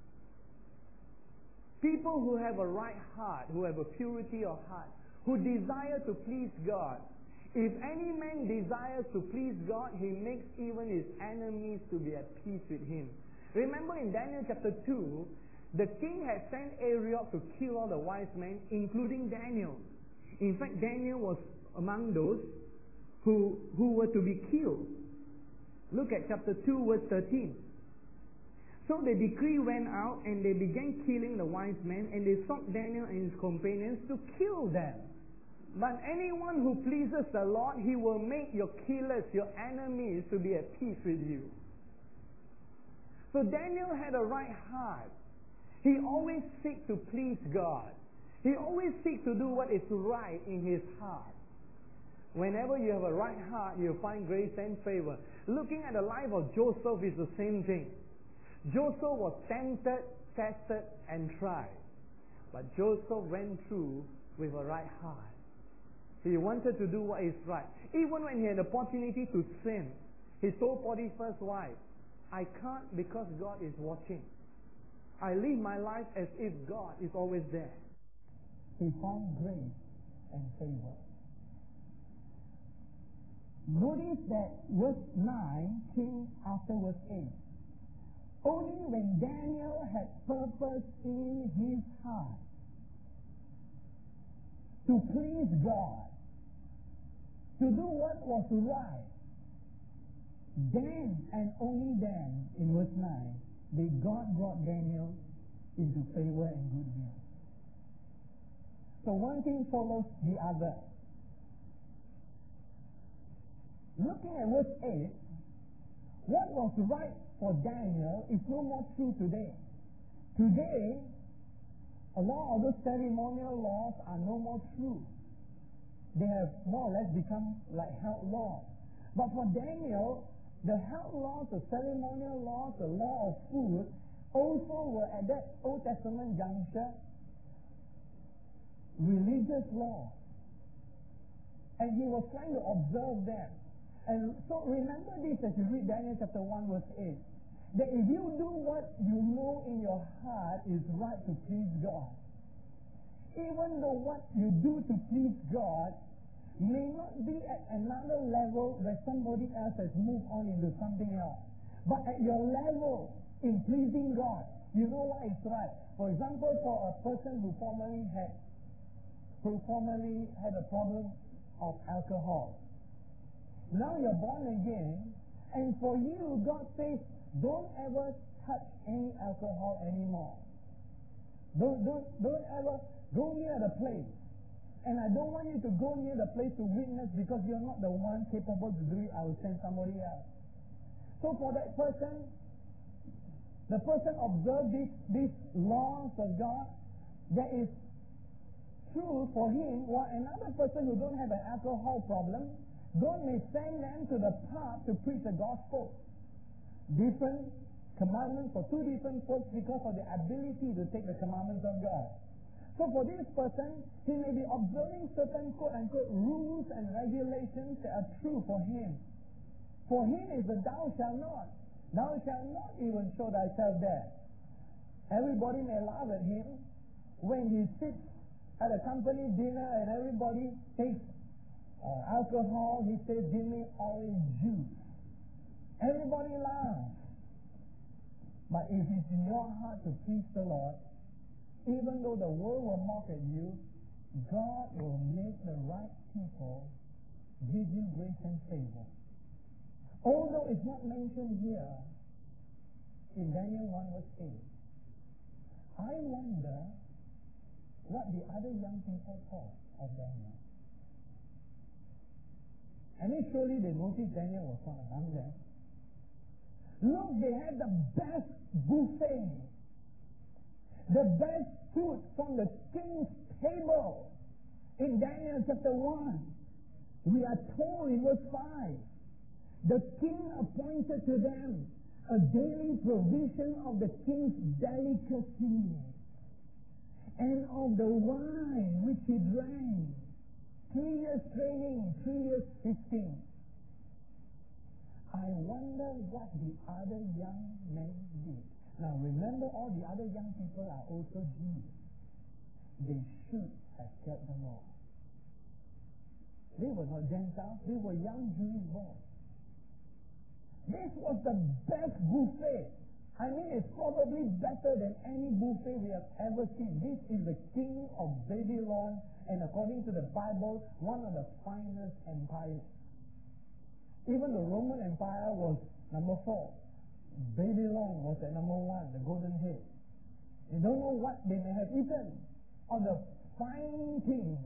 People who have a right heart, who have a purity of heart, who desire to please God. If any man desires to please God, he makes even his enemies to be at peace with him. Remember in Daniel chapter 2, the king had sent Arioch to kill all the wise men, including Daniel. In fact, Daniel was among those who were to be killed. Look at chapter 2, verse 13. So the decree went out and they began killing the wise men, and they sought Daniel and his companions to kill them. But anyone who pleases the Lord, he will make your killers, your enemies, to be at peace with you. So Daniel had a right heart. He always seeks to please God. He always seeks to do what is right in his heart. Whenever you have a right heart, you find grace and favor. Looking at the life of Joseph is the same thing. Joseph was tempted, tested, and tried. But Joseph went through with a right heart. He wanted to do what is right. Even when he had the opportunity to sin, he told Potiphar's wife, I can't because God is watching. I live my life as if God is always there. He found grace and favor. Notice that verse 9 came after verse 8. Only when Daniel had purpose in his heart to please God, to do what was right, then and only then, in verse 9, did God brought Daniel into favor and goodwill. So one thing follows the other. Looking at verse 8, what was right for Daniel is no more true today. Today, a lot of those ceremonial laws are no more true. They have more or less become like health laws. But for Daniel, the health laws, the ceremonial laws, the law of food, also were at that Old Testament juncture religious laws. And he was trying to observe them. And so remember this as you read Daniel chapter 1 verse 8. That if you do what you know in your heart is right to please God, even though what you do to please God may not be at another level where somebody else has moved on into something else, but at your level in pleasing God, you know what is right. For example, for a person who formerly had a problem of alcohol. Now you're born again, and for you, God says, don't ever touch any alcohol anymore. Don't ever go near the place. And I don't want you to go near the place to witness because you're not the one capable to do it. I will send somebody else. So for that person, the person observed these laws of God that is true for him, while another person who don't have an alcohol problem, God may send them to the pub to preach the gospel. Different commandments for two different folks because of the ability to take the commandments of God. So for this person, he may be observing certain quote-unquote rules and regulations that are true for him. For him is the thou shalt not. Thou shalt not even show thyself there. Everybody may laugh at him when he sits at a company dinner and everybody takes alcohol. He says, give me orange juice. Everybody laughs. But if it's in your heart to please the Lord, even though the world will mock at you, God will make the right people give you grace and favor. Although it's not mentioned here in Daniel 1 verse 8, I wonder what the other young people thought of Daniel. And surely they noticed Daniel was not among them. Look, they had the best buffet. The best food from the king's table. In Daniel chapter 1, we are told in verse 5, the king appointed to them a daily provision of the king's delicacies and of the wine which he drank. 3 years training, 3 years feasting. I wonder what the other young men did. Now remember, all the other young people are also Jews. They should have kept the law. They were not Gentiles, they were young Jewish boys. This was the best buffet. I mean, it's probably better than any buffet we have ever seen. This is the king of Babylon, and according to the Bible, one of the finest empires. Even the Roman Empire was number 4. Babylon was at number 1, the Golden Hill. You don't know what they may have eaten of the fine things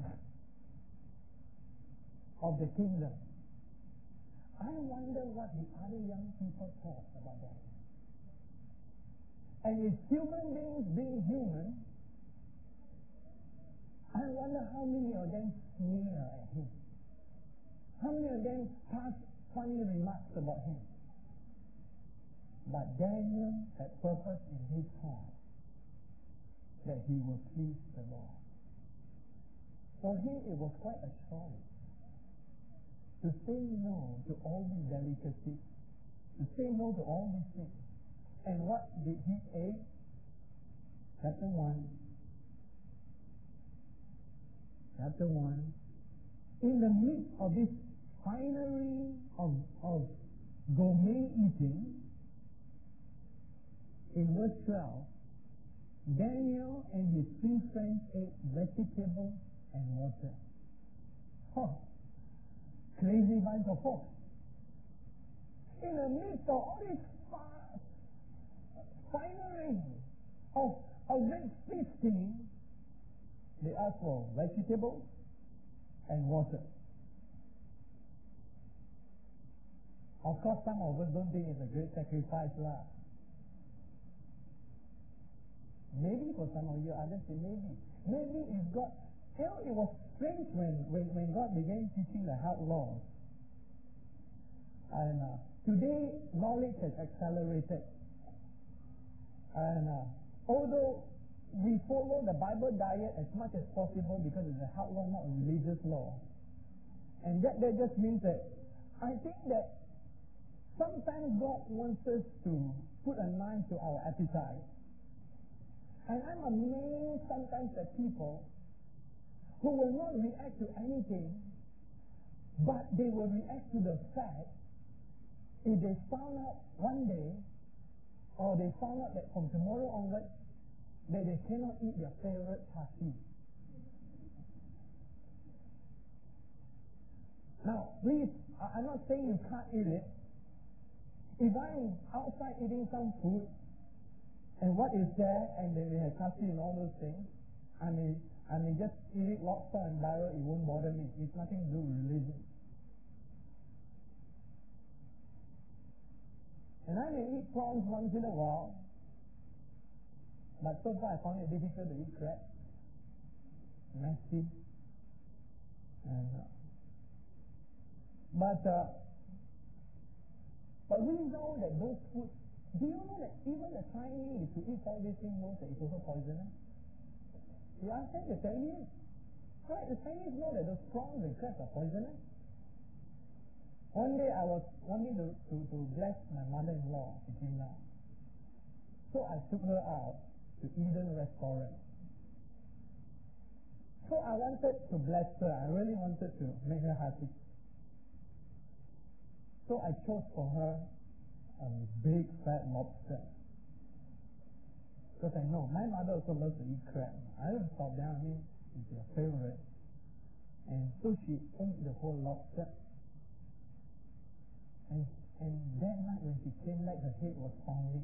of the kingdom. I wonder what the other young people thought about that. And if human beings being human, I wonder how many of them sneer at him. How many of them pass funny remarks about him. But Daniel had purpose in his heart that he will please the Lord. For him it was quite a choice to say no to all these delicacies, to say no to all these things. And what did he say? Chapter 1. In the midst of this finery of gourmet eating, in verse 12, Daniel and his 3 friends ate vegetables and water. Crazy bunch of folks. In the midst of all this finery of great feasting, they asked for vegetables and water. Of course, some of us don't think it's a great sacrifice. Maybe for some of you, others say maybe. Maybe if God, it was strange when God began teaching the health laws. And today, knowledge has accelerated. And although we follow the Bible diet as much as possible because it's a health law, not a religious law. And that just means that I think that sometimes God wants us to put a knife to our appetite. And I'm amazed sometimes at people who will not react to anything, but they will react to the fact if they found out one day, or they found out that from tomorrow onwards, that they cannot eat their favorite chassis. Now, please, I'm not saying you can't eat it. If I'm outside eating some food, and what is there, and then they have chassis and all those things, I may just eat it lobster and barrel, it won't bother me. It's nothing to do with religion. And I may eat prawns once in a while, but so far I found it difficult to eat crab. Messy. And, but we know that those foods Do you know that even the Chinese who eat all these things knows that it's also poisonous? You ask them, they tell you. Right, the Chinese know that those prawns and crabs are poisonous. One day I was wanting to bless my mother-in-law, she came down. So I took her out to Eden Restaurant. So I wanted to bless her. I really wanted to make her happy. So I chose for her a big fat lobster. Because I know my mother also loves to eat crab. I don't stop down here. It's her favorite. And so she ate the whole lobster. And that night when she came back, her head was pounding.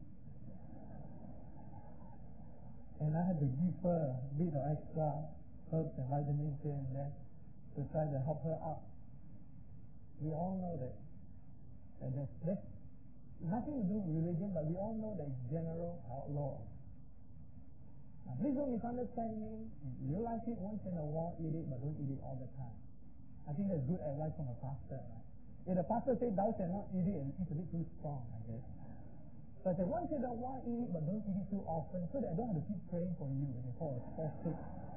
And I had to give her a bit of extra herbs and vitamins here and there to try to help her out. We all know that there's nothing to do with religion, but we all know that it's general outlaw. Now, please don't misunderstand me. If you like it once in a while, eat it, but don't eat it all the time. I think that's good advice from a pastor, right? If the pastor says thou shalt not eat it, and it's a bit too strong, I guess. So I say once in a while eat it, but don't eat it too often, so that I don't have to keep praying for you when you fall sick.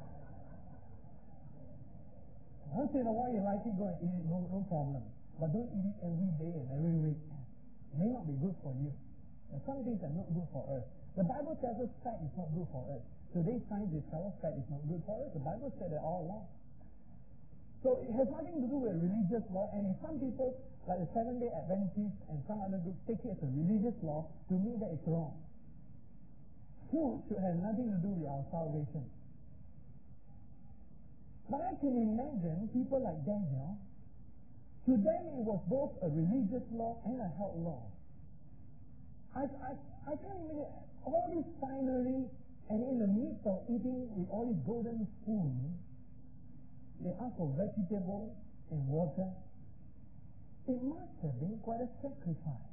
Once in a while you like it, go and eat it, no problem. But don't eat it every day and every week. It may not be good for you. And some things are not good for us. The Bible tells us fat is not good for us. Today's science discovers fat is not good for us. The Bible said it all along. So it has nothing to do with religious law. And if some people, like the Seventh-day Adventists and some other groups, take it as a religious law, to me that is wrong. Food should have nothing to do with our salvation. But I can imagine people like Daniel. To them it was both a religious law and a health law. I can't imagine all this finery, and in the midst of eating with all this golden spoon, they ask for vegetables and water. It must have been quite a sacrifice.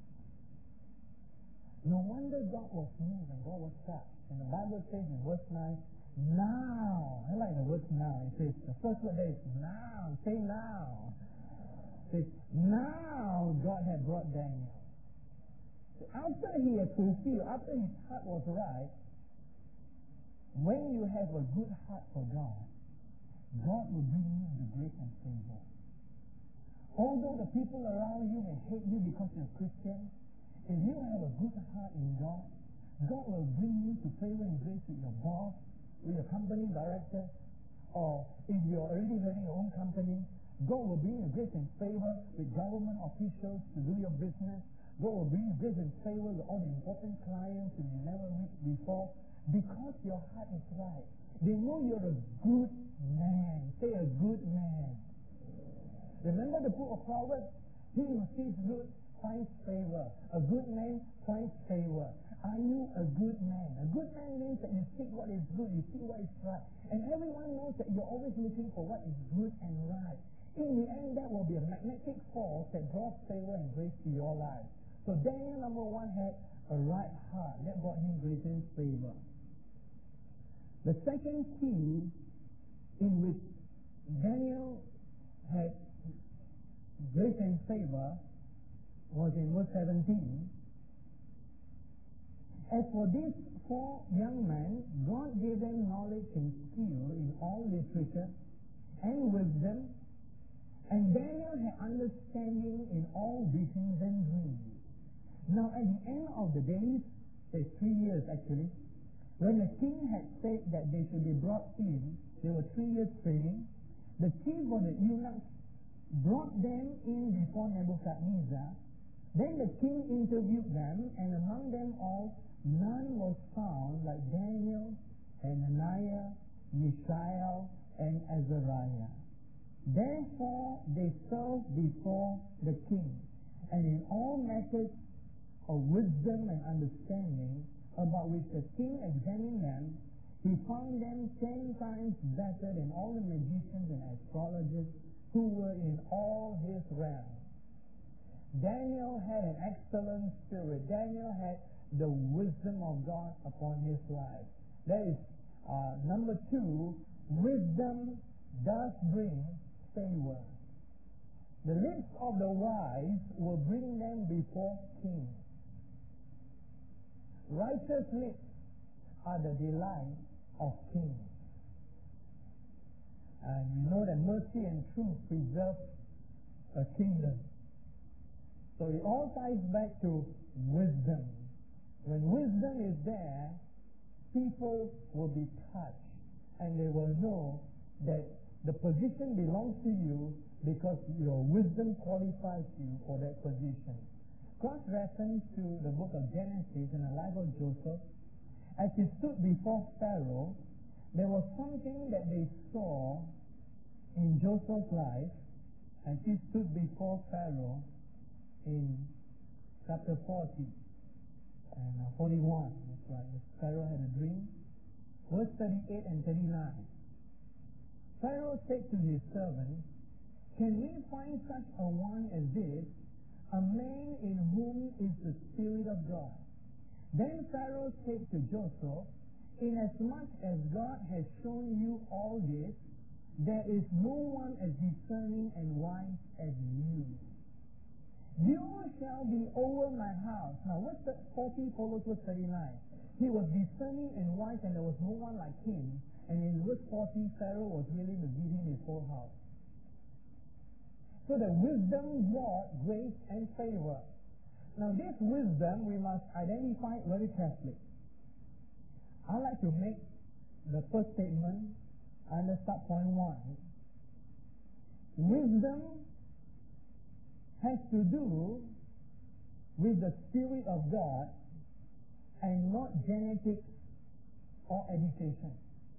No wonder God was moved and God was touched. And the Bible says in verse 9, now. I like the word now. It says, the first word there is now. Say now. It says, now God had brought Daniel. So after he had fulfilled, after his heart was right, when you have a good heart for God, God will bring you into grace and favor. Although the people around you may hate you because you're a Christian, if you have a good heart in God, God will bring you to favor and grace with your boss, with your company director, or if you're already having your own company, God will bring you grace and favor with government officials to do your business. God will bring you grace and favor with all the important clients you never met before, because your heart is right. They know you're a good man. Say a good man. Remember the book of Proverbs? He who seeks good finds favor. A good man finds favor. Are you a good man? A good man means that you seek what is good, you seek what is right. And everyone knows that you're always looking for what is good and right. In the end, that will be a magnetic force that draws favor and grace to your life. So Daniel, number one, had a right heart. That brought him grace and favor. The second key in which Daniel had grace and favor was in verse 17. As for these four young men, God gave them knowledge and skill in all literature and wisdom, and Daniel had understanding in all visions and dreams. Now at the end of the days, there's 3 years actually, when the king had said that they should be brought in, there were 3 years training, the chief of the eunuchs brought them in before Nebuchadnezzar. Then the king interviewed them, and among them all, none was found like Daniel, Hananiah, Mishael, and Azariah. Therefore they served before the king, and in all matters of wisdom and understanding, about which the king examined them, he found them 10 times better than all the magicians and astrologers who were in all his realm. Daniel had an excellent spirit. Daniel had the wisdom of God upon his life. That is number 2, wisdom does bring favor. The lips of the wise will bring them before kings. Righteous lips are the delight of kings. And you know that mercy and truth preserve a kingdom. So it all ties back to wisdom. When wisdom is there, people will be touched and they will know that the position belongs to you because your wisdom qualifies you for that position. Cross-reference to the book of Genesis in the life of Joseph. As he stood before Pharaoh, there was something that they saw in Joseph's life as he stood before Pharaoh in chapter 40 and 41. That's right. Pharaoh had a dream. Verse 38 and 39. Pharaoh said to his servants, "Can we find such a one as this, a man in whom is the Spirit of God?" Then Pharaoh said to Joseph, "Inasmuch as God has shown you all this, there is no one as discerning and wise as you. You shall be over my house." Now, verse 40 follows verse 39. He was discerning and wise, and there was no one like him. And in verse 40, Pharaoh was willing to give him his whole house. So the wisdom brought grace and favor. Now, this wisdom we must identify very carefully. I like to make the first statement under start point 1. Wisdom has to do with the Spirit of God and not genetics or education.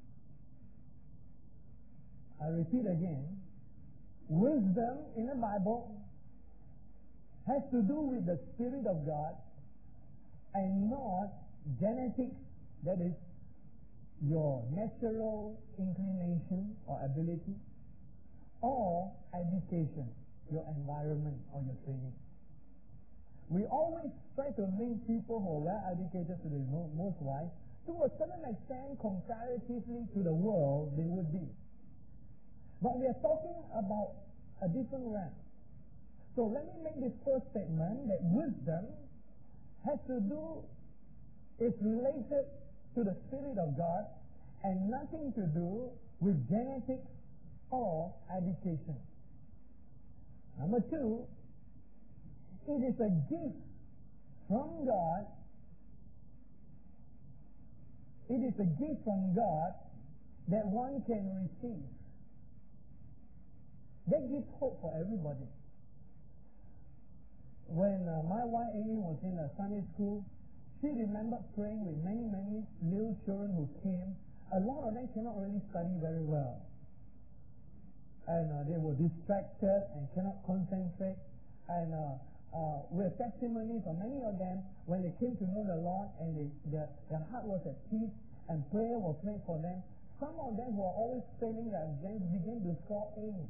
I repeat again. Wisdom in the Bible has to do with the Spirit of God and not genetics, that is, your natural inclination or ability, or education, your environment or your training. We always try to link people who are well educated to the most wise. To a certain extent, comparatively to the world, they would be. But we are talking about a different realm. So let me make this first statement that wisdom has to do, is related to the Spirit of God and nothing to do with genetics or education. Number 2, it is a gift from God. It is a gift from God that one can receive. That gives hope for everybody. When my wife Amy was in a Sunday school, she remembered praying with many little children who came. A lot of them cannot really study very well. And they were distracted and cannot concentrate. And we have testimonies of many of them when they came to know the Lord and their heart was at peace and prayer was made for them. Some of them who are always failing their exams began to score A's.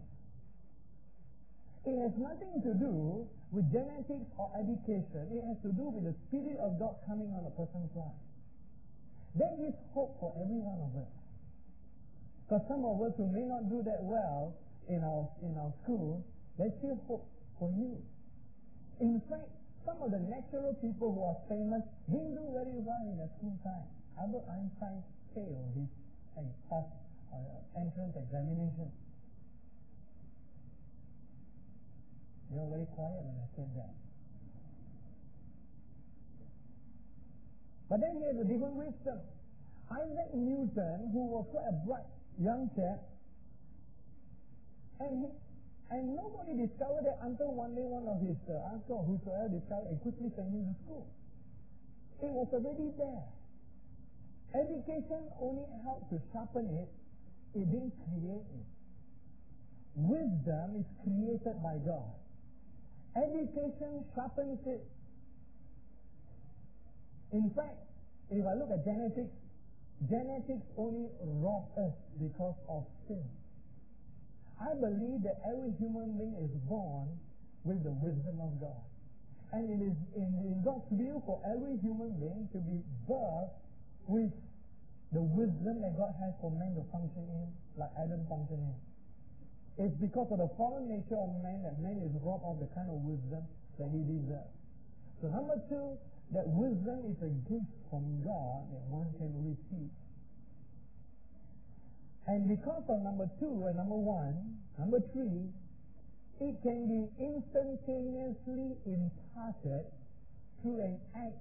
It has nothing to do with genetics or education. It has to do with the Spirit of God coming on a person's life. That gives hope for every one of us. Because some of us who may not do that well in our school, there's still hope for you. In fact, some of the natural people who are famous didn't do very well in their school time. Albert Einstein failed his entrance examination. You were very quiet when I said that. But then he has a different wisdom. Isaac Newton, who was quite a bright young chap, and nobody discovered that until one day one of his uncle, whosoever, discovered and quickly sent him to school. It was already there. Education only helped to sharpen it. It didn't create it. Wisdom is created by God. Education sharpens it. In fact, if I look at genetics only rob us because of sin. I believe that every human being is born with the wisdom of God. And it is in God's will for every human being to be birthed with the wisdom that God has for man to function in, like Adam functioned in. It's because of the fallen nature of man that man is robbed of the kind of wisdom that he deserves. So number 2, that wisdom is a gift from God that one can receive. And because of number 2 and number 1, number 3, it can be instantaneously imparted through an act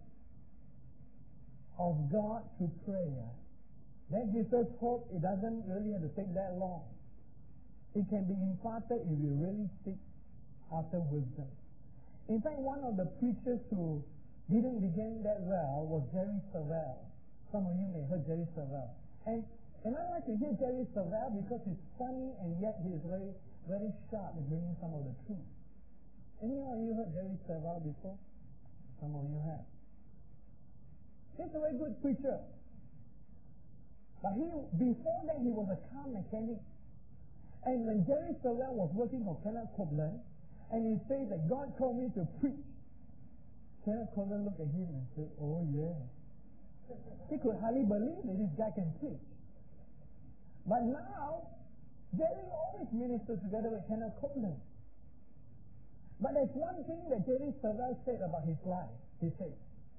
of God through prayer. That gives us hope. It doesn't really have to take that long. It can be imparted if you really seek after wisdom. In fact, one of the preachers who didn't begin that well was Jerry Savelle. Some of you may have heard Jerry Savelle. And I like to hear Jerry Savelle because he's funny and yet he is very, very sharp in bringing some of the truth. Any of you heard Jerry Savelle before? Some of you have. He's a very good preacher. But before that, he was a car mechanic. And when Jerry Savelle was working for Kenneth Copeland, and he said that God called me to preach, Kenneth Copeland looked at him and said, "Oh yeah." He could hardly believe that this guy can preach. But now, Jerry always ministers together with Kenneth Copeland. But there's one thing that Jerry Savelle said about his life. He said,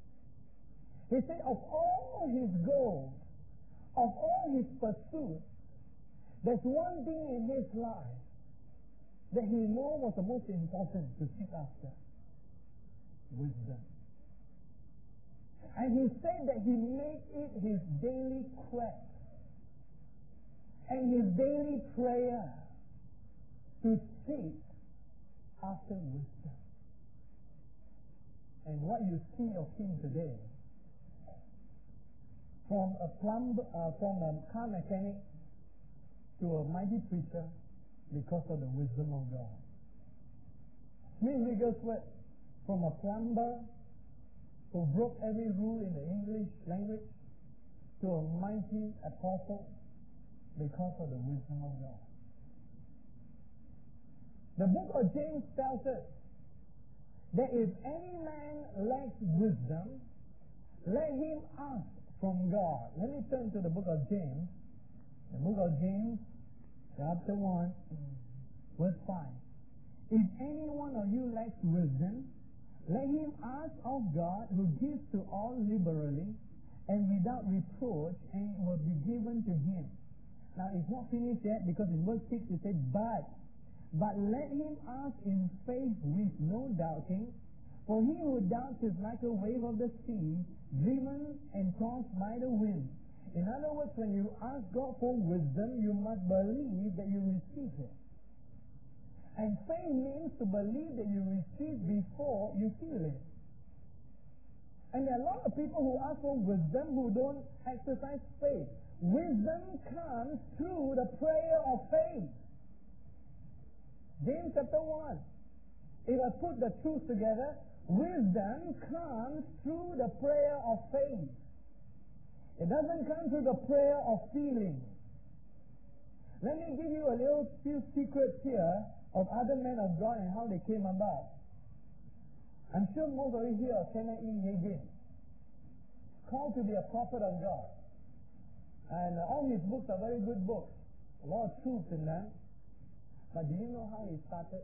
of all his goals, of all his pursuits, there's one thing in his life that he knew was the most important to seek after. Wisdom. And he said that he made it his daily quest and his daily prayer to seek after wisdom. And what you see of him today, from a car mechanic to a mighty preacher, because of the wisdom of God. Smith Wigglesworth, from a plumber who broke every rule in the English language to a mighty apostle because of the wisdom of God. The book of James tells us that if any man lacks wisdom, let him ask from God. Let me turn to the book of James. The book of James, chapter 1, verse 5. If any one of you lacks wisdom, let him ask of God, who gives to all liberally and without reproach, and it will be given to him. Now it's not finished yet, because in verse 6 it says, But let him ask in faith with no doubting, for he who doubts is like a wave of the sea, driven and tossed by the wind. In other words, when you ask God for wisdom, you must believe that you receive it. And faith means to believe that you receive before you feel it. And there are a lot of people who ask for wisdom who don't exercise faith. Wisdom comes through the prayer of faith. James chapter 1. If I put the truth together, wisdom comes through the prayer of faith. It doesn't come through the prayer of feeling. Let me give you a little few secrets here of other men of God and how they came about. I'm sure most of you here are Kenneth E. Hagin, called to be a prophet of God. And all his books are very good books. A lot of truth in them. But do you know how he started?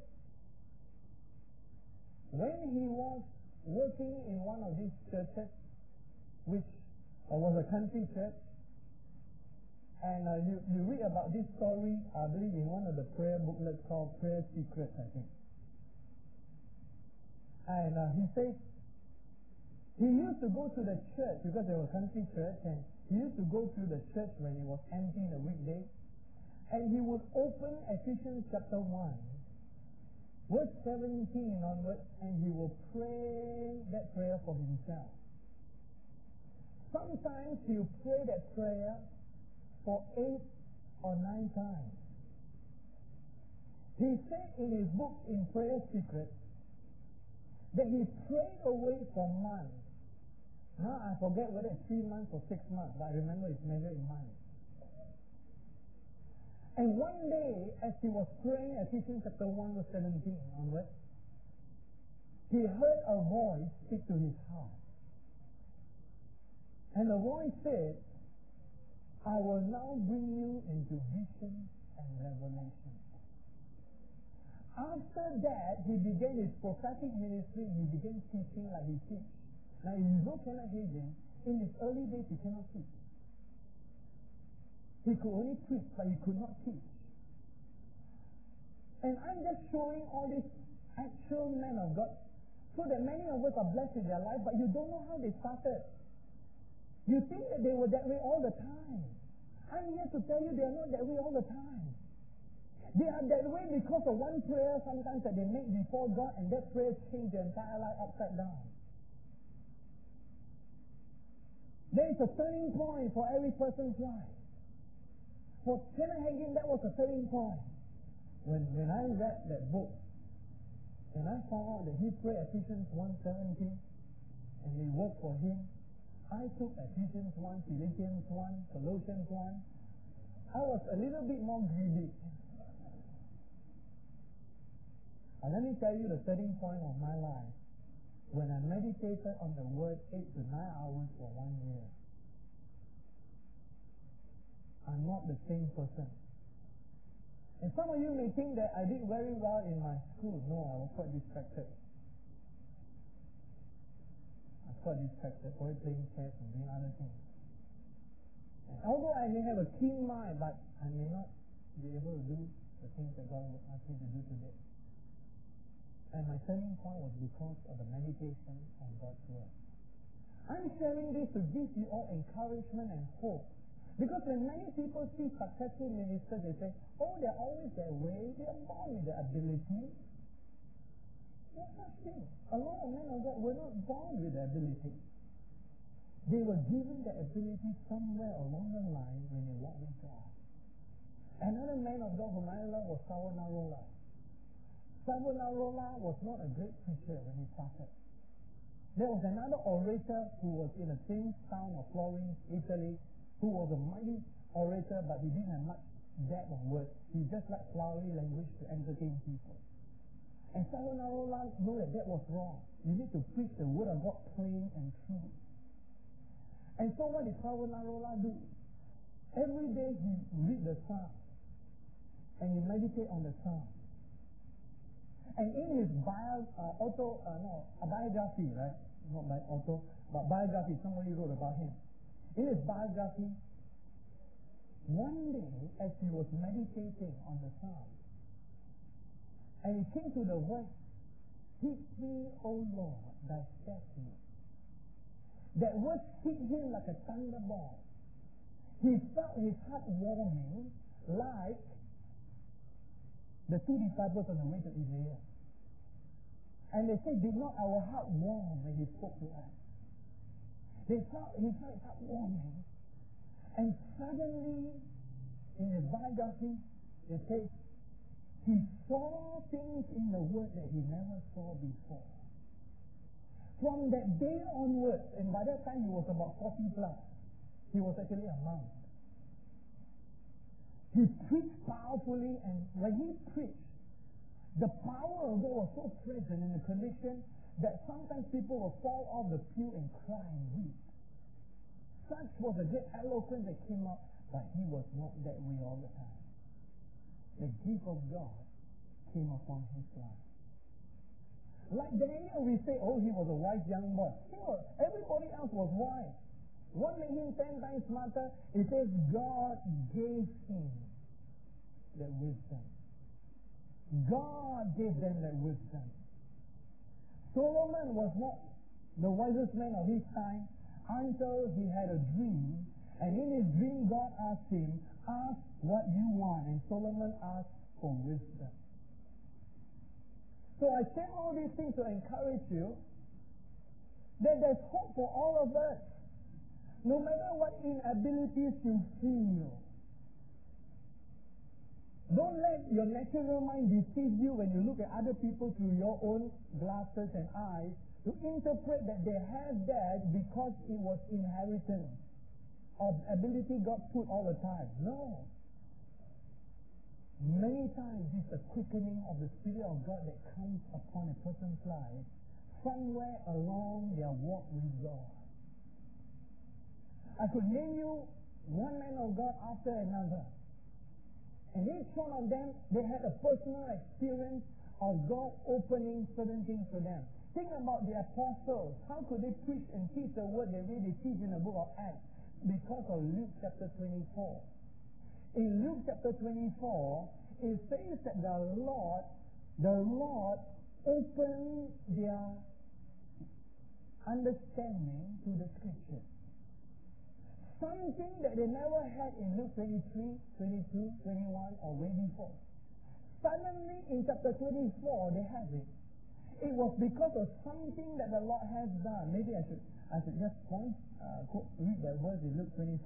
When he was working in one of these churches, which was a country church, and you read about this story, I believe, in one of the prayer booklets called Prayer Secrets, I think. And he says, he used to go to the church, because they were a country church, and he used to go to the church when it was empty in the weekday, and he would open Ephesians chapter 1, verse 17 onwards, and he will pray that prayer for himself. Sometimes you pray that prayer for 8 or 9 times. He said in his book, in Prayer Secrets, that he prayed away for months. Now I forget whether it's 3 months or 6 months, but I remember it's measured in months. And one day, as he was praying Ephesians chapter 1 verse 17 onwards, he heard a voice speak to his heart. And the voice said, I will now bring you into vision and revelation. After that, he began his prophetic ministry. He began teaching like he teaches. Now, you know Kenneth Hagin, in his early days, he cannot teach. He could only preach, but he could not teach. And I'm just showing all these actual men of God, so that many of us are blessed in their life, but you don't know how they started. You think that they were that way all the time. I'm here to tell you they are not that way all the time. They are that way because of one prayer sometimes that they make before God, and that prayer changed their entire life upside down. There is a turning point for every person's life. For Kenneth Hagin, that was a turning point. When I read that book, and I found out that he prayed Ephesians 1:17, and it worked for him, I took Ephesians 1, Philippians 1, Colossians 1. I was a little bit more greedy. And let me tell you the turning point of my life. When I meditated on the word 8 to 9 hours for 1 year. I'm not the same person. And some of you may think that I did very well in my school. No, I was quite distracted. I was quite distracted, always playing chess and doing other things. And although I may have a keen mind, but I may not be able to do the things that God would ask me to do today. And my turning point was because of the meditation on God's Word. I'm sharing this to give you all encouragement and hope. Because when many people see successful ministers, they say, oh, they're always that way, they're born with the ability. No such thing. A lot of men of God were not born with the ability. They were given the ability somewhere along the line when they walked with God. Another man of God whom I love was Savonarola. Savonarola was not a great preacher when he started. There was another orator who was in the same town of Florence, Italy, who was a mighty orator, but he didn't have much depth of words. He just liked flowery language to entertain people. And Savonarola knew that was wrong. You need to preach the word of God plain and true. And so what did Savonarola do? Every day he read the Psalm and he meditate on the Psalm. And in his biography, right? Not by auto, but biography, somebody wrote about him. In his biography, one day as he was meditating on the Psalm, and he came to the verse, "Teach me, O Lord, thy statutes." That verse hit him like a thunderbolt. He felt his heart warming like the two disciples on the way to Emmaus. And they said, did not our heart warm when he spoke to us? He felt his heart warming. And suddenly, in his biography, it says, he saw things in the Word that he never saw before. From that day onwards, and by that time he was about 40 plus, he was actually a monk. He preached powerfully, and when he preached, the power of God was so present in the condition that sometimes people will fall off the pew and cry and weep. Such was the great eloquence that came up, but he was not that way all the time. The gift of God came upon his life. Like Daniel, we say, oh, he was a wise young boy. Everybody else was wise. What made him 10 times smarter? It says God gave him the wisdom. God gave them that wisdom. Solomon was not the wisest man of his time until he had a dream, and in his dream God asked him, ask what you want, and Solomon asked for wisdom. So I say all these things to encourage you that there's hope for all of us. No matter what inabilities you feel, don't let your natural mind deceive you when you look at other people through your own glasses and eyes to interpret that they have that because it was inheritance or ability God put all the time. No. Many times it's the quickening of the Spirit of God that comes upon a person's life somewhere along their walk with God. I could name you one man of God after another. And each one of them, they had a personal experience of God opening certain things for them. Think about the apostles. How could they preach and teach the word the way they teach in the book of Acts? Because of Luke chapter 24. In Luke chapter 24, it says that the Lord opened their understanding to the scriptures. Something that they never had in Luke 23, 22, 21, or way before. Suddenly in chapter 24, they have it. It was because of something that the Lord has done. Maybe I should just read that verse in Luke 24.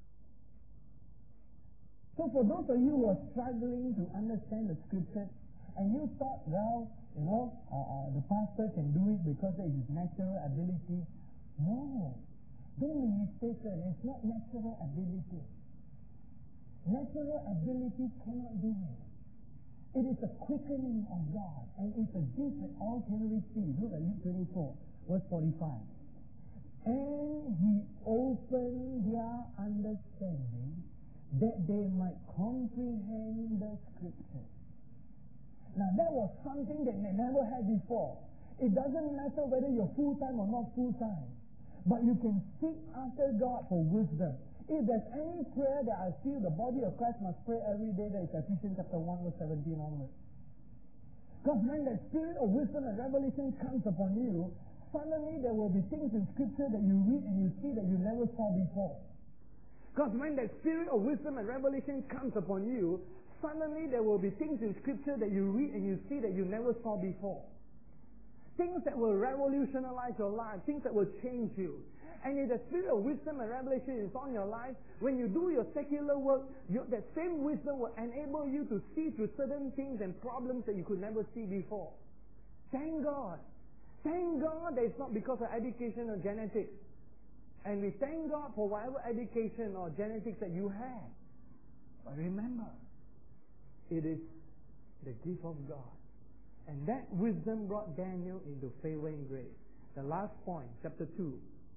So for those of you who are struggling to understand the scriptures, and you thought, well, the pastor can do it because it is natural ability. No. Don't be mistaken. It's not natural ability. Natural ability cannot do it. It is a quickening of God, and it's a gift that all can receive. Look at Luke 24, verse 45. And he opened their understanding that they might comprehend the scriptures. Now that was something that they never had before. It doesn't matter whether you're full-time or not full-time, but you can seek after God for wisdom. If there's any prayer that I feel the body of Christ must pray every day, that is Ephesians chapter 1 verse 17 onwards. Because when the spirit of wisdom and revelation comes upon you, suddenly there will be things in scripture that you read and you see that you never saw before. Because when the spirit of wisdom and revelation comes upon you, suddenly there will be things in scripture that you read and you see that you never saw before. Things that will revolutionize your life, things that will change you. And if the spirit of wisdom and revelation is on your life, when you do your secular work, that same wisdom will enable you to see through certain things and problems that you could never see before. Thank God. Thank God that it's not because of education or genetics. And we thank God for whatever education or genetics that you have. But remember, it is the gift of God. And that wisdom brought Daniel into favor and grace. The last point, chapter 2.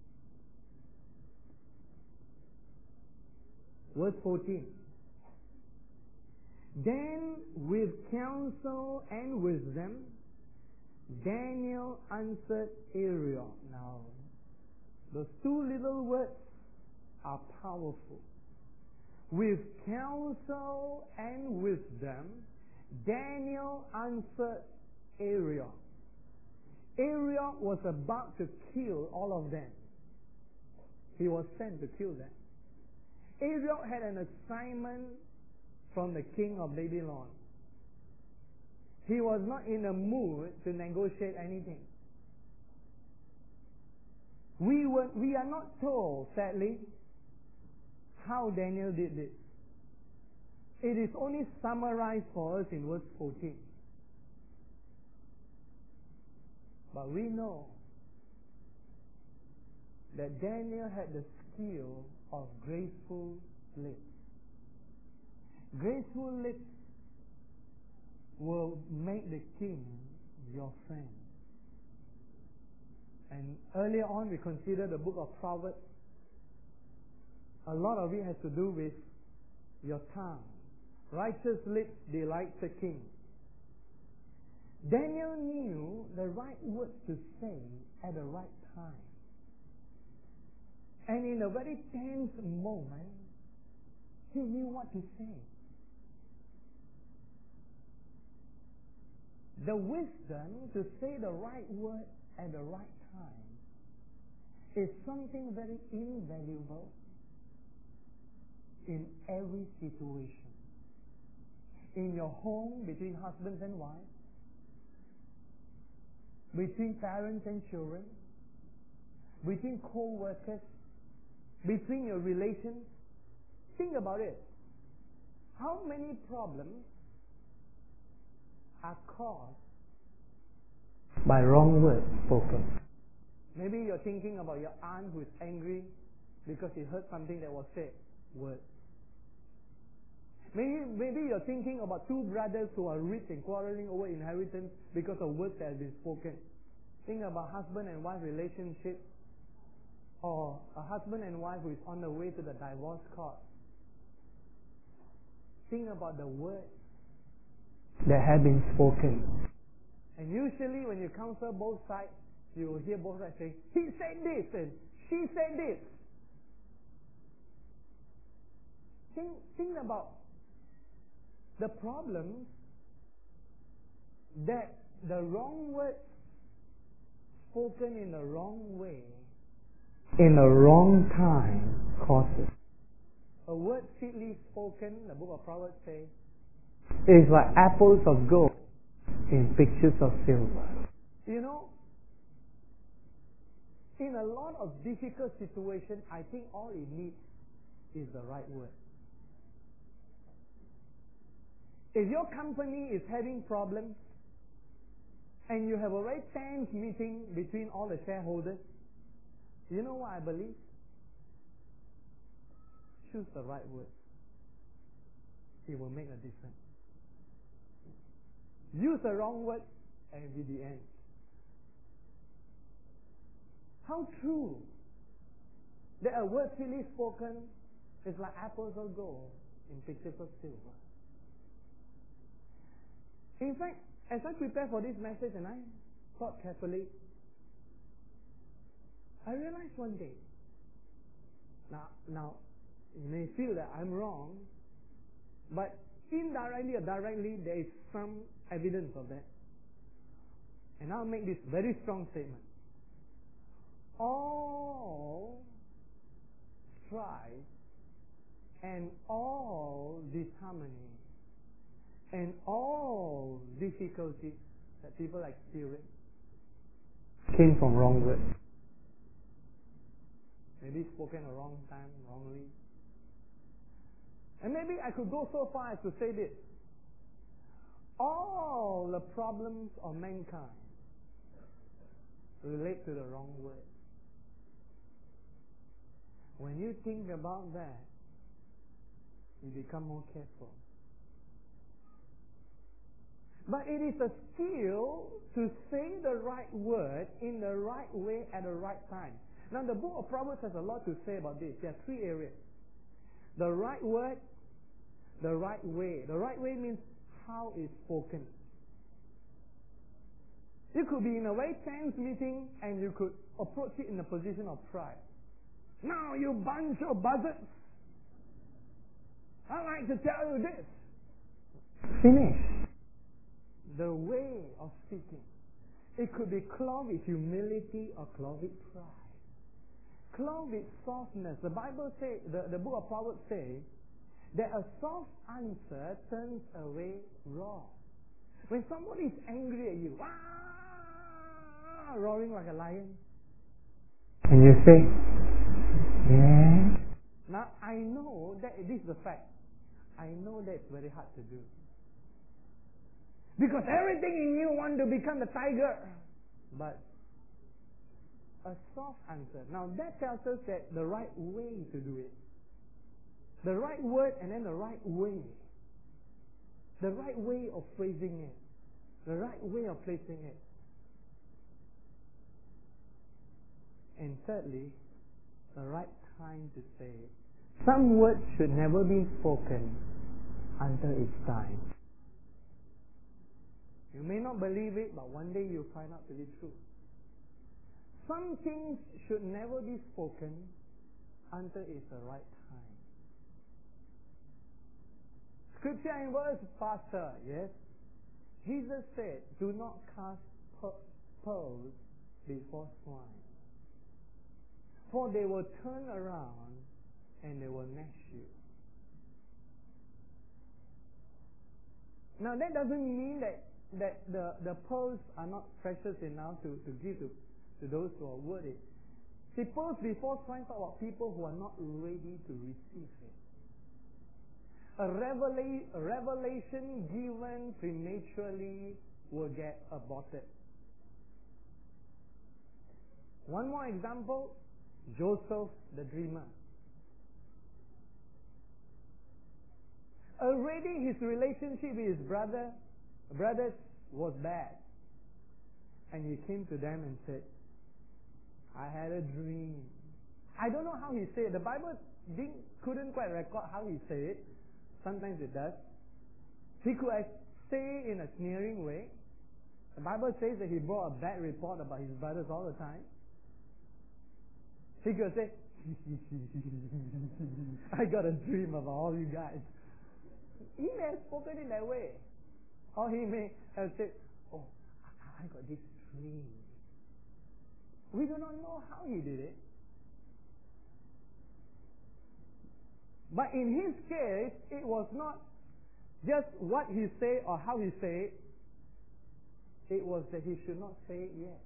Verse 14. Then with counsel and wisdom, Daniel answered Arioch. Now, those two little words are powerful. With counsel and wisdom, Daniel answered Arioch. Arioch was about to kill all of them. He was sent to kill them. Arioch had an assignment from the king of Babylon. He was not in a mood to negotiate anything. We are not told, sadly, how Daniel did this. It is only summarized for us in verse 14. But we know that Daniel had the skill of graceful lips. Graceful lips will make the king your friend. And earlier on we considered the book of Proverbs. A lot of it has to do with your tongue. Righteous lips delight the king. Daniel knew the right words to say at the right time. And in a very tense moment, he knew what to say. The wisdom to say the right word at the right time is something very invaluable in every situation. In your home, between husbands and wives, between parents and children, between co-workers, between your relations. Think about it. How many problems are caused by wrong words spoken? Maybe you're thinking about your aunt who is angry because she heard something that was said. Words. Maybe you're thinking about two brothers who are rich and quarreling over inheritance because of words that have been spoken. Think about husband and wife relationship, or a husband and wife who is on the way to the divorce court. Think about the words that have been spoken. And you usually when you counsel both sides, you will hear both sides say, he said this and she said this. Think about the problems that the wrong words spoken in the wrong way, in the wrong time, causes. A word fitly spoken, the book of Proverbs says, is like apples of gold in pictures of silver. You know, in a lot of difficult situations, I think all it needs is the right word. If your company is having problems and you have a very tense meeting between all the shareholders, you know what I believe? Choose the right word. It will make a difference. Use the wrong word and it will be the end. How true that a word freely spoken is like apples of gold in pictures of silver. In fact, as I prepared for this message and I thought carefully, I realized one day, now you may feel that I'm wrong, but indirectly or directly there is some evidence of that. And I'll make this very strong statement. All strife and all disharmony and all difficulties that people experience came from wrong words. Maybe spoken at the wrong time, wrongly. And maybe I could go so far as to say this. All the problems of mankind relate to the wrong word. When you think about that, you become more careful. But it is a skill to say the right word in the right way at the right time. Now the book of Proverbs has a lot to say about this. There are three areas. The right word, the right way. The right way means how it's spoken. You could be in a very tense meeting and you could approach it in a position of pride. Now you bunch of buzzards, I'd like to tell you this. Finish. The way of speaking. It could be clothed with humility or clothed with pride. Clothed with softness. The Bible says, the book of Proverbs says, that a soft answer turns away wrath. When somebody is angry at you, roaring like a lion, and you say, yes. Now I know that this is the fact. I know that it's very hard to do. Because everything in you wants to become the tiger. But a soft answer. Now that tells us that the right way to do it. The right word and then the right way. The right way of phrasing it. The right way of placing it. And thirdly, the right time to say it. Some words should never be spoken until it's time. You may not believe it, but one day you'll find out to be true. Some things should never be spoken until it's the right time. Scripture in verse Pastor, yes? Jesus said, do not cast pearls before swine, for they will turn around and they will gnash you. Now that doesn't mean that the pearls are not precious enough to give to those who are worthy. See, pearls before swine talk about people who are not ready to receive it. A revelation given prematurely will get aborted. One more example, Joseph the dreamer. Already his relationship with his brothers was bad. And he came to them and said, I had a dream. I don't know how he said it. The Bible couldn't quite record how he said it. Sometimes it does. He could say in a sneering way, The Bible says that he brought a bad report about his brothers all the time. He could say, I got a dream about all you guys. He may have spoken in that way. Or he may have said, oh, I got this dream. We do not know how he did it. But in his case, it was not just what he said or how he said. It was that he should not say it yet.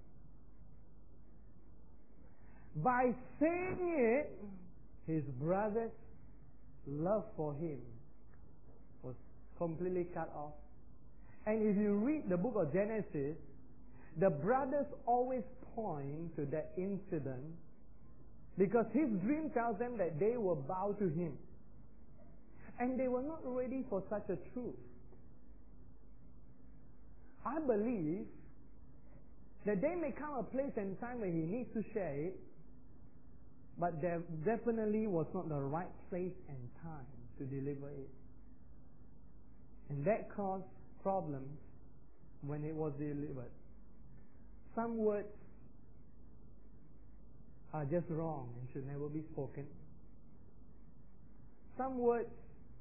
By saying it, his brother's love for him was completely cut off. And if you read the book of Genesis, the brothers always point to that incident because his dream tells them that they will bow to him. And they were not ready for such a truth. I believe that there may come a place and time where he needs to share it, but there definitely was not the right place and time to deliver it. And that caused problems when it was delivered. Some words are just wrong and should never be spoken. Some words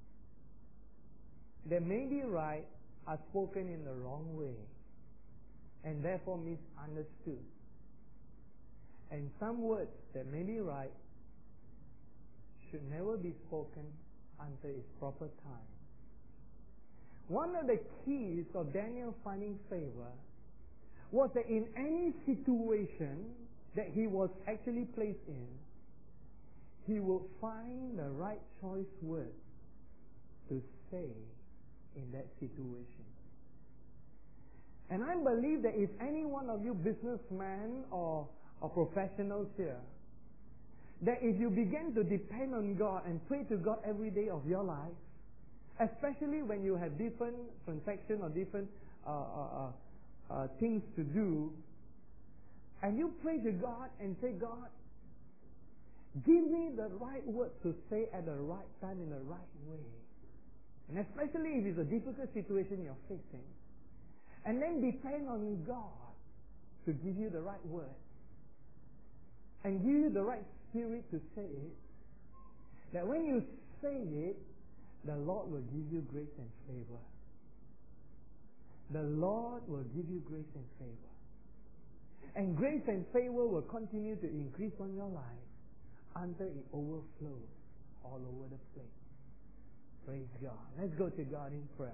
that may be right are spoken in the wrong way and therefore misunderstood. And some words that may be right should never be spoken until its proper time. One of the keys of Daniel finding favor was that in any situation that he was actually placed in, he would find the right choice words to say in that situation. And I believe that if any one of you businessmen or professionals here, that if you begin to depend on God and pray to God every day of your life, especially when you have different transactions or different things to do, and you pray to God and say, God, give me the right words to say at the right time in the right way. And especially if it's a difficult situation you're facing. And then depend on God to give you the right word. And give you the right spirit to say it. That when you say it, the Lord will give you grace and favor. The Lord will give you grace and favor. And grace and favor will continue to increase on your life until it overflows all over the place. Praise God. Let's go to God in prayer.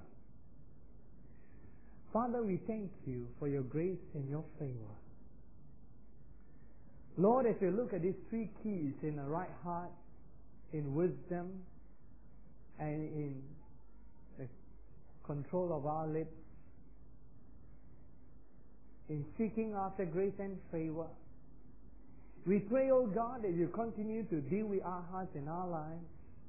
Father, we thank you for your grace and your favor. Lord, as we look at these three keys in the right heart, in wisdom, and in the control of our lips, in seeking after grace and favor, we pray, O God, that you continue to deal with our hearts and our lives,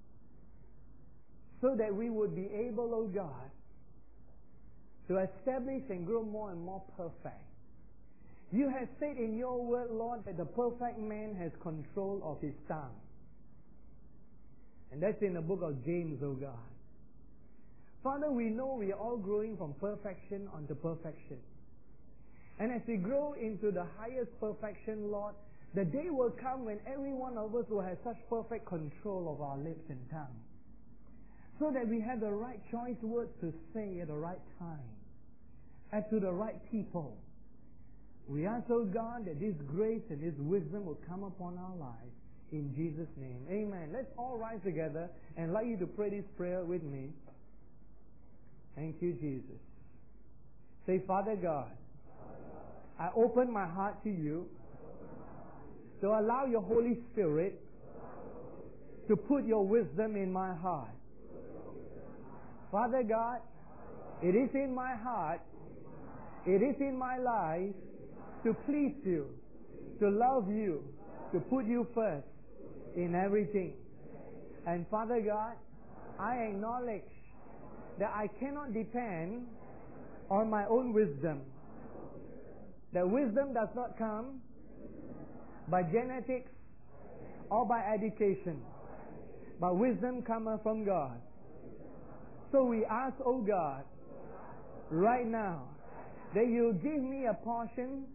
so that we would be able, O God, to establish and grow more and more perfect. You have said in your word, Lord, that the perfect man has control of his tongue. And that's in the book of James, O God. Father, we know we are all growing from perfection unto perfection. And as we grow into the highest perfection, Lord, the day will come when every one of us will have such perfect control of our lips and tongue, so that we have the right choice words to say at the right time, and to the right people. We ask, oh God, that this grace and this wisdom will come upon our lives. In Jesus' name. Amen. Let's all rise together and I'd like you to pray this prayer with me. Thank you, Jesus. Say, Father God, I open my heart to you to allow your Holy Spirit to put your wisdom in my heart. Father God, it is in my heart, it is in my life to please you, to love you, to put you first in everything. And Father God, I acknowledge that I cannot depend on my own wisdom. That wisdom does not come by genetics or by education, but wisdom cometh from God. So we ask, oh God, right now, that you give me a portion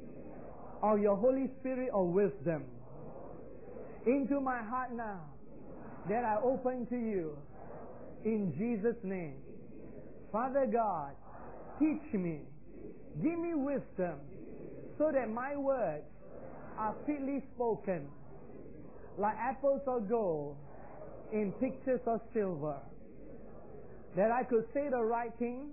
of your Holy Spirit of wisdom into my heart now, that I open to you in Jesus' name. Father God, teach me, give me wisdom, so that my words are fitly spoken, like apples of gold in pictures of silver, that I could say the right thing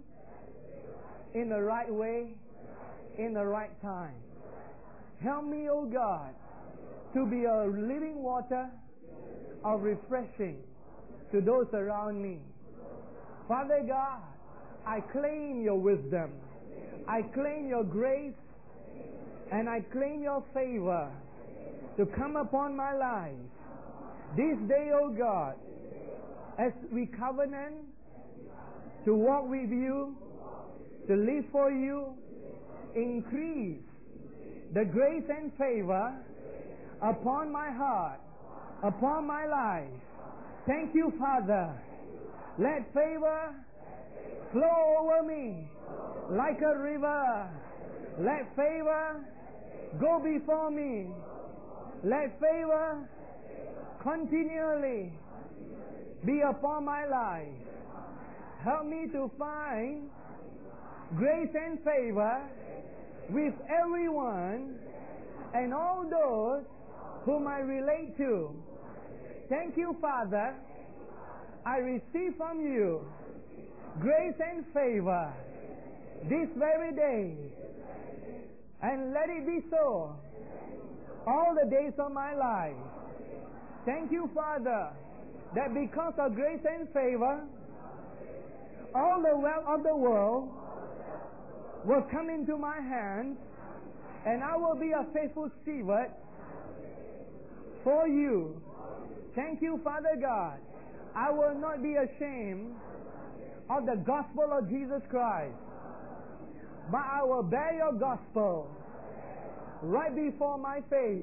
in the right way, in the right time. Help me, O God, to be a living water of refreshing to those around me. Father God, I claim your wisdom, I claim your grace, and I claim your favor to come upon my life. This day, O God, as we covenant to walk with you, to live for you, increase the grace and favor upon my heart, upon my life. Thank you, Father. Let favor flow over me like a river. Let favor go before me. Let favor continually be upon my life. Help me to find grace and favor with everyone and all those whom I relate to. Thank you, Father. I receive from you grace and favor this very day, and let it be so all the days of my life. Thank you, Father, that because of grace and favor, all the wealth of the world will come into my hands, and I will be a faithful steward for you. Thank you, Father God. I will not be ashamed of the gospel of Jesus Christ, but I will bear your gospel right before my face.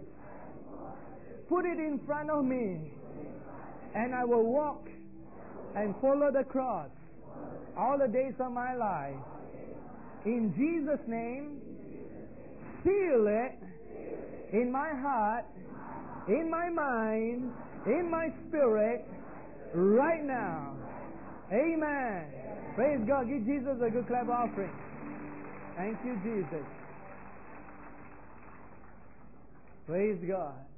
Put it in front of me, and I will walk and follow the cross all the days of my life. In Jesus' name, seal it in my heart, in my mind, in my spirit, right now. Amen. Praise God. Give Jesus a good clap offering. Thank you, Jesus. Praise God.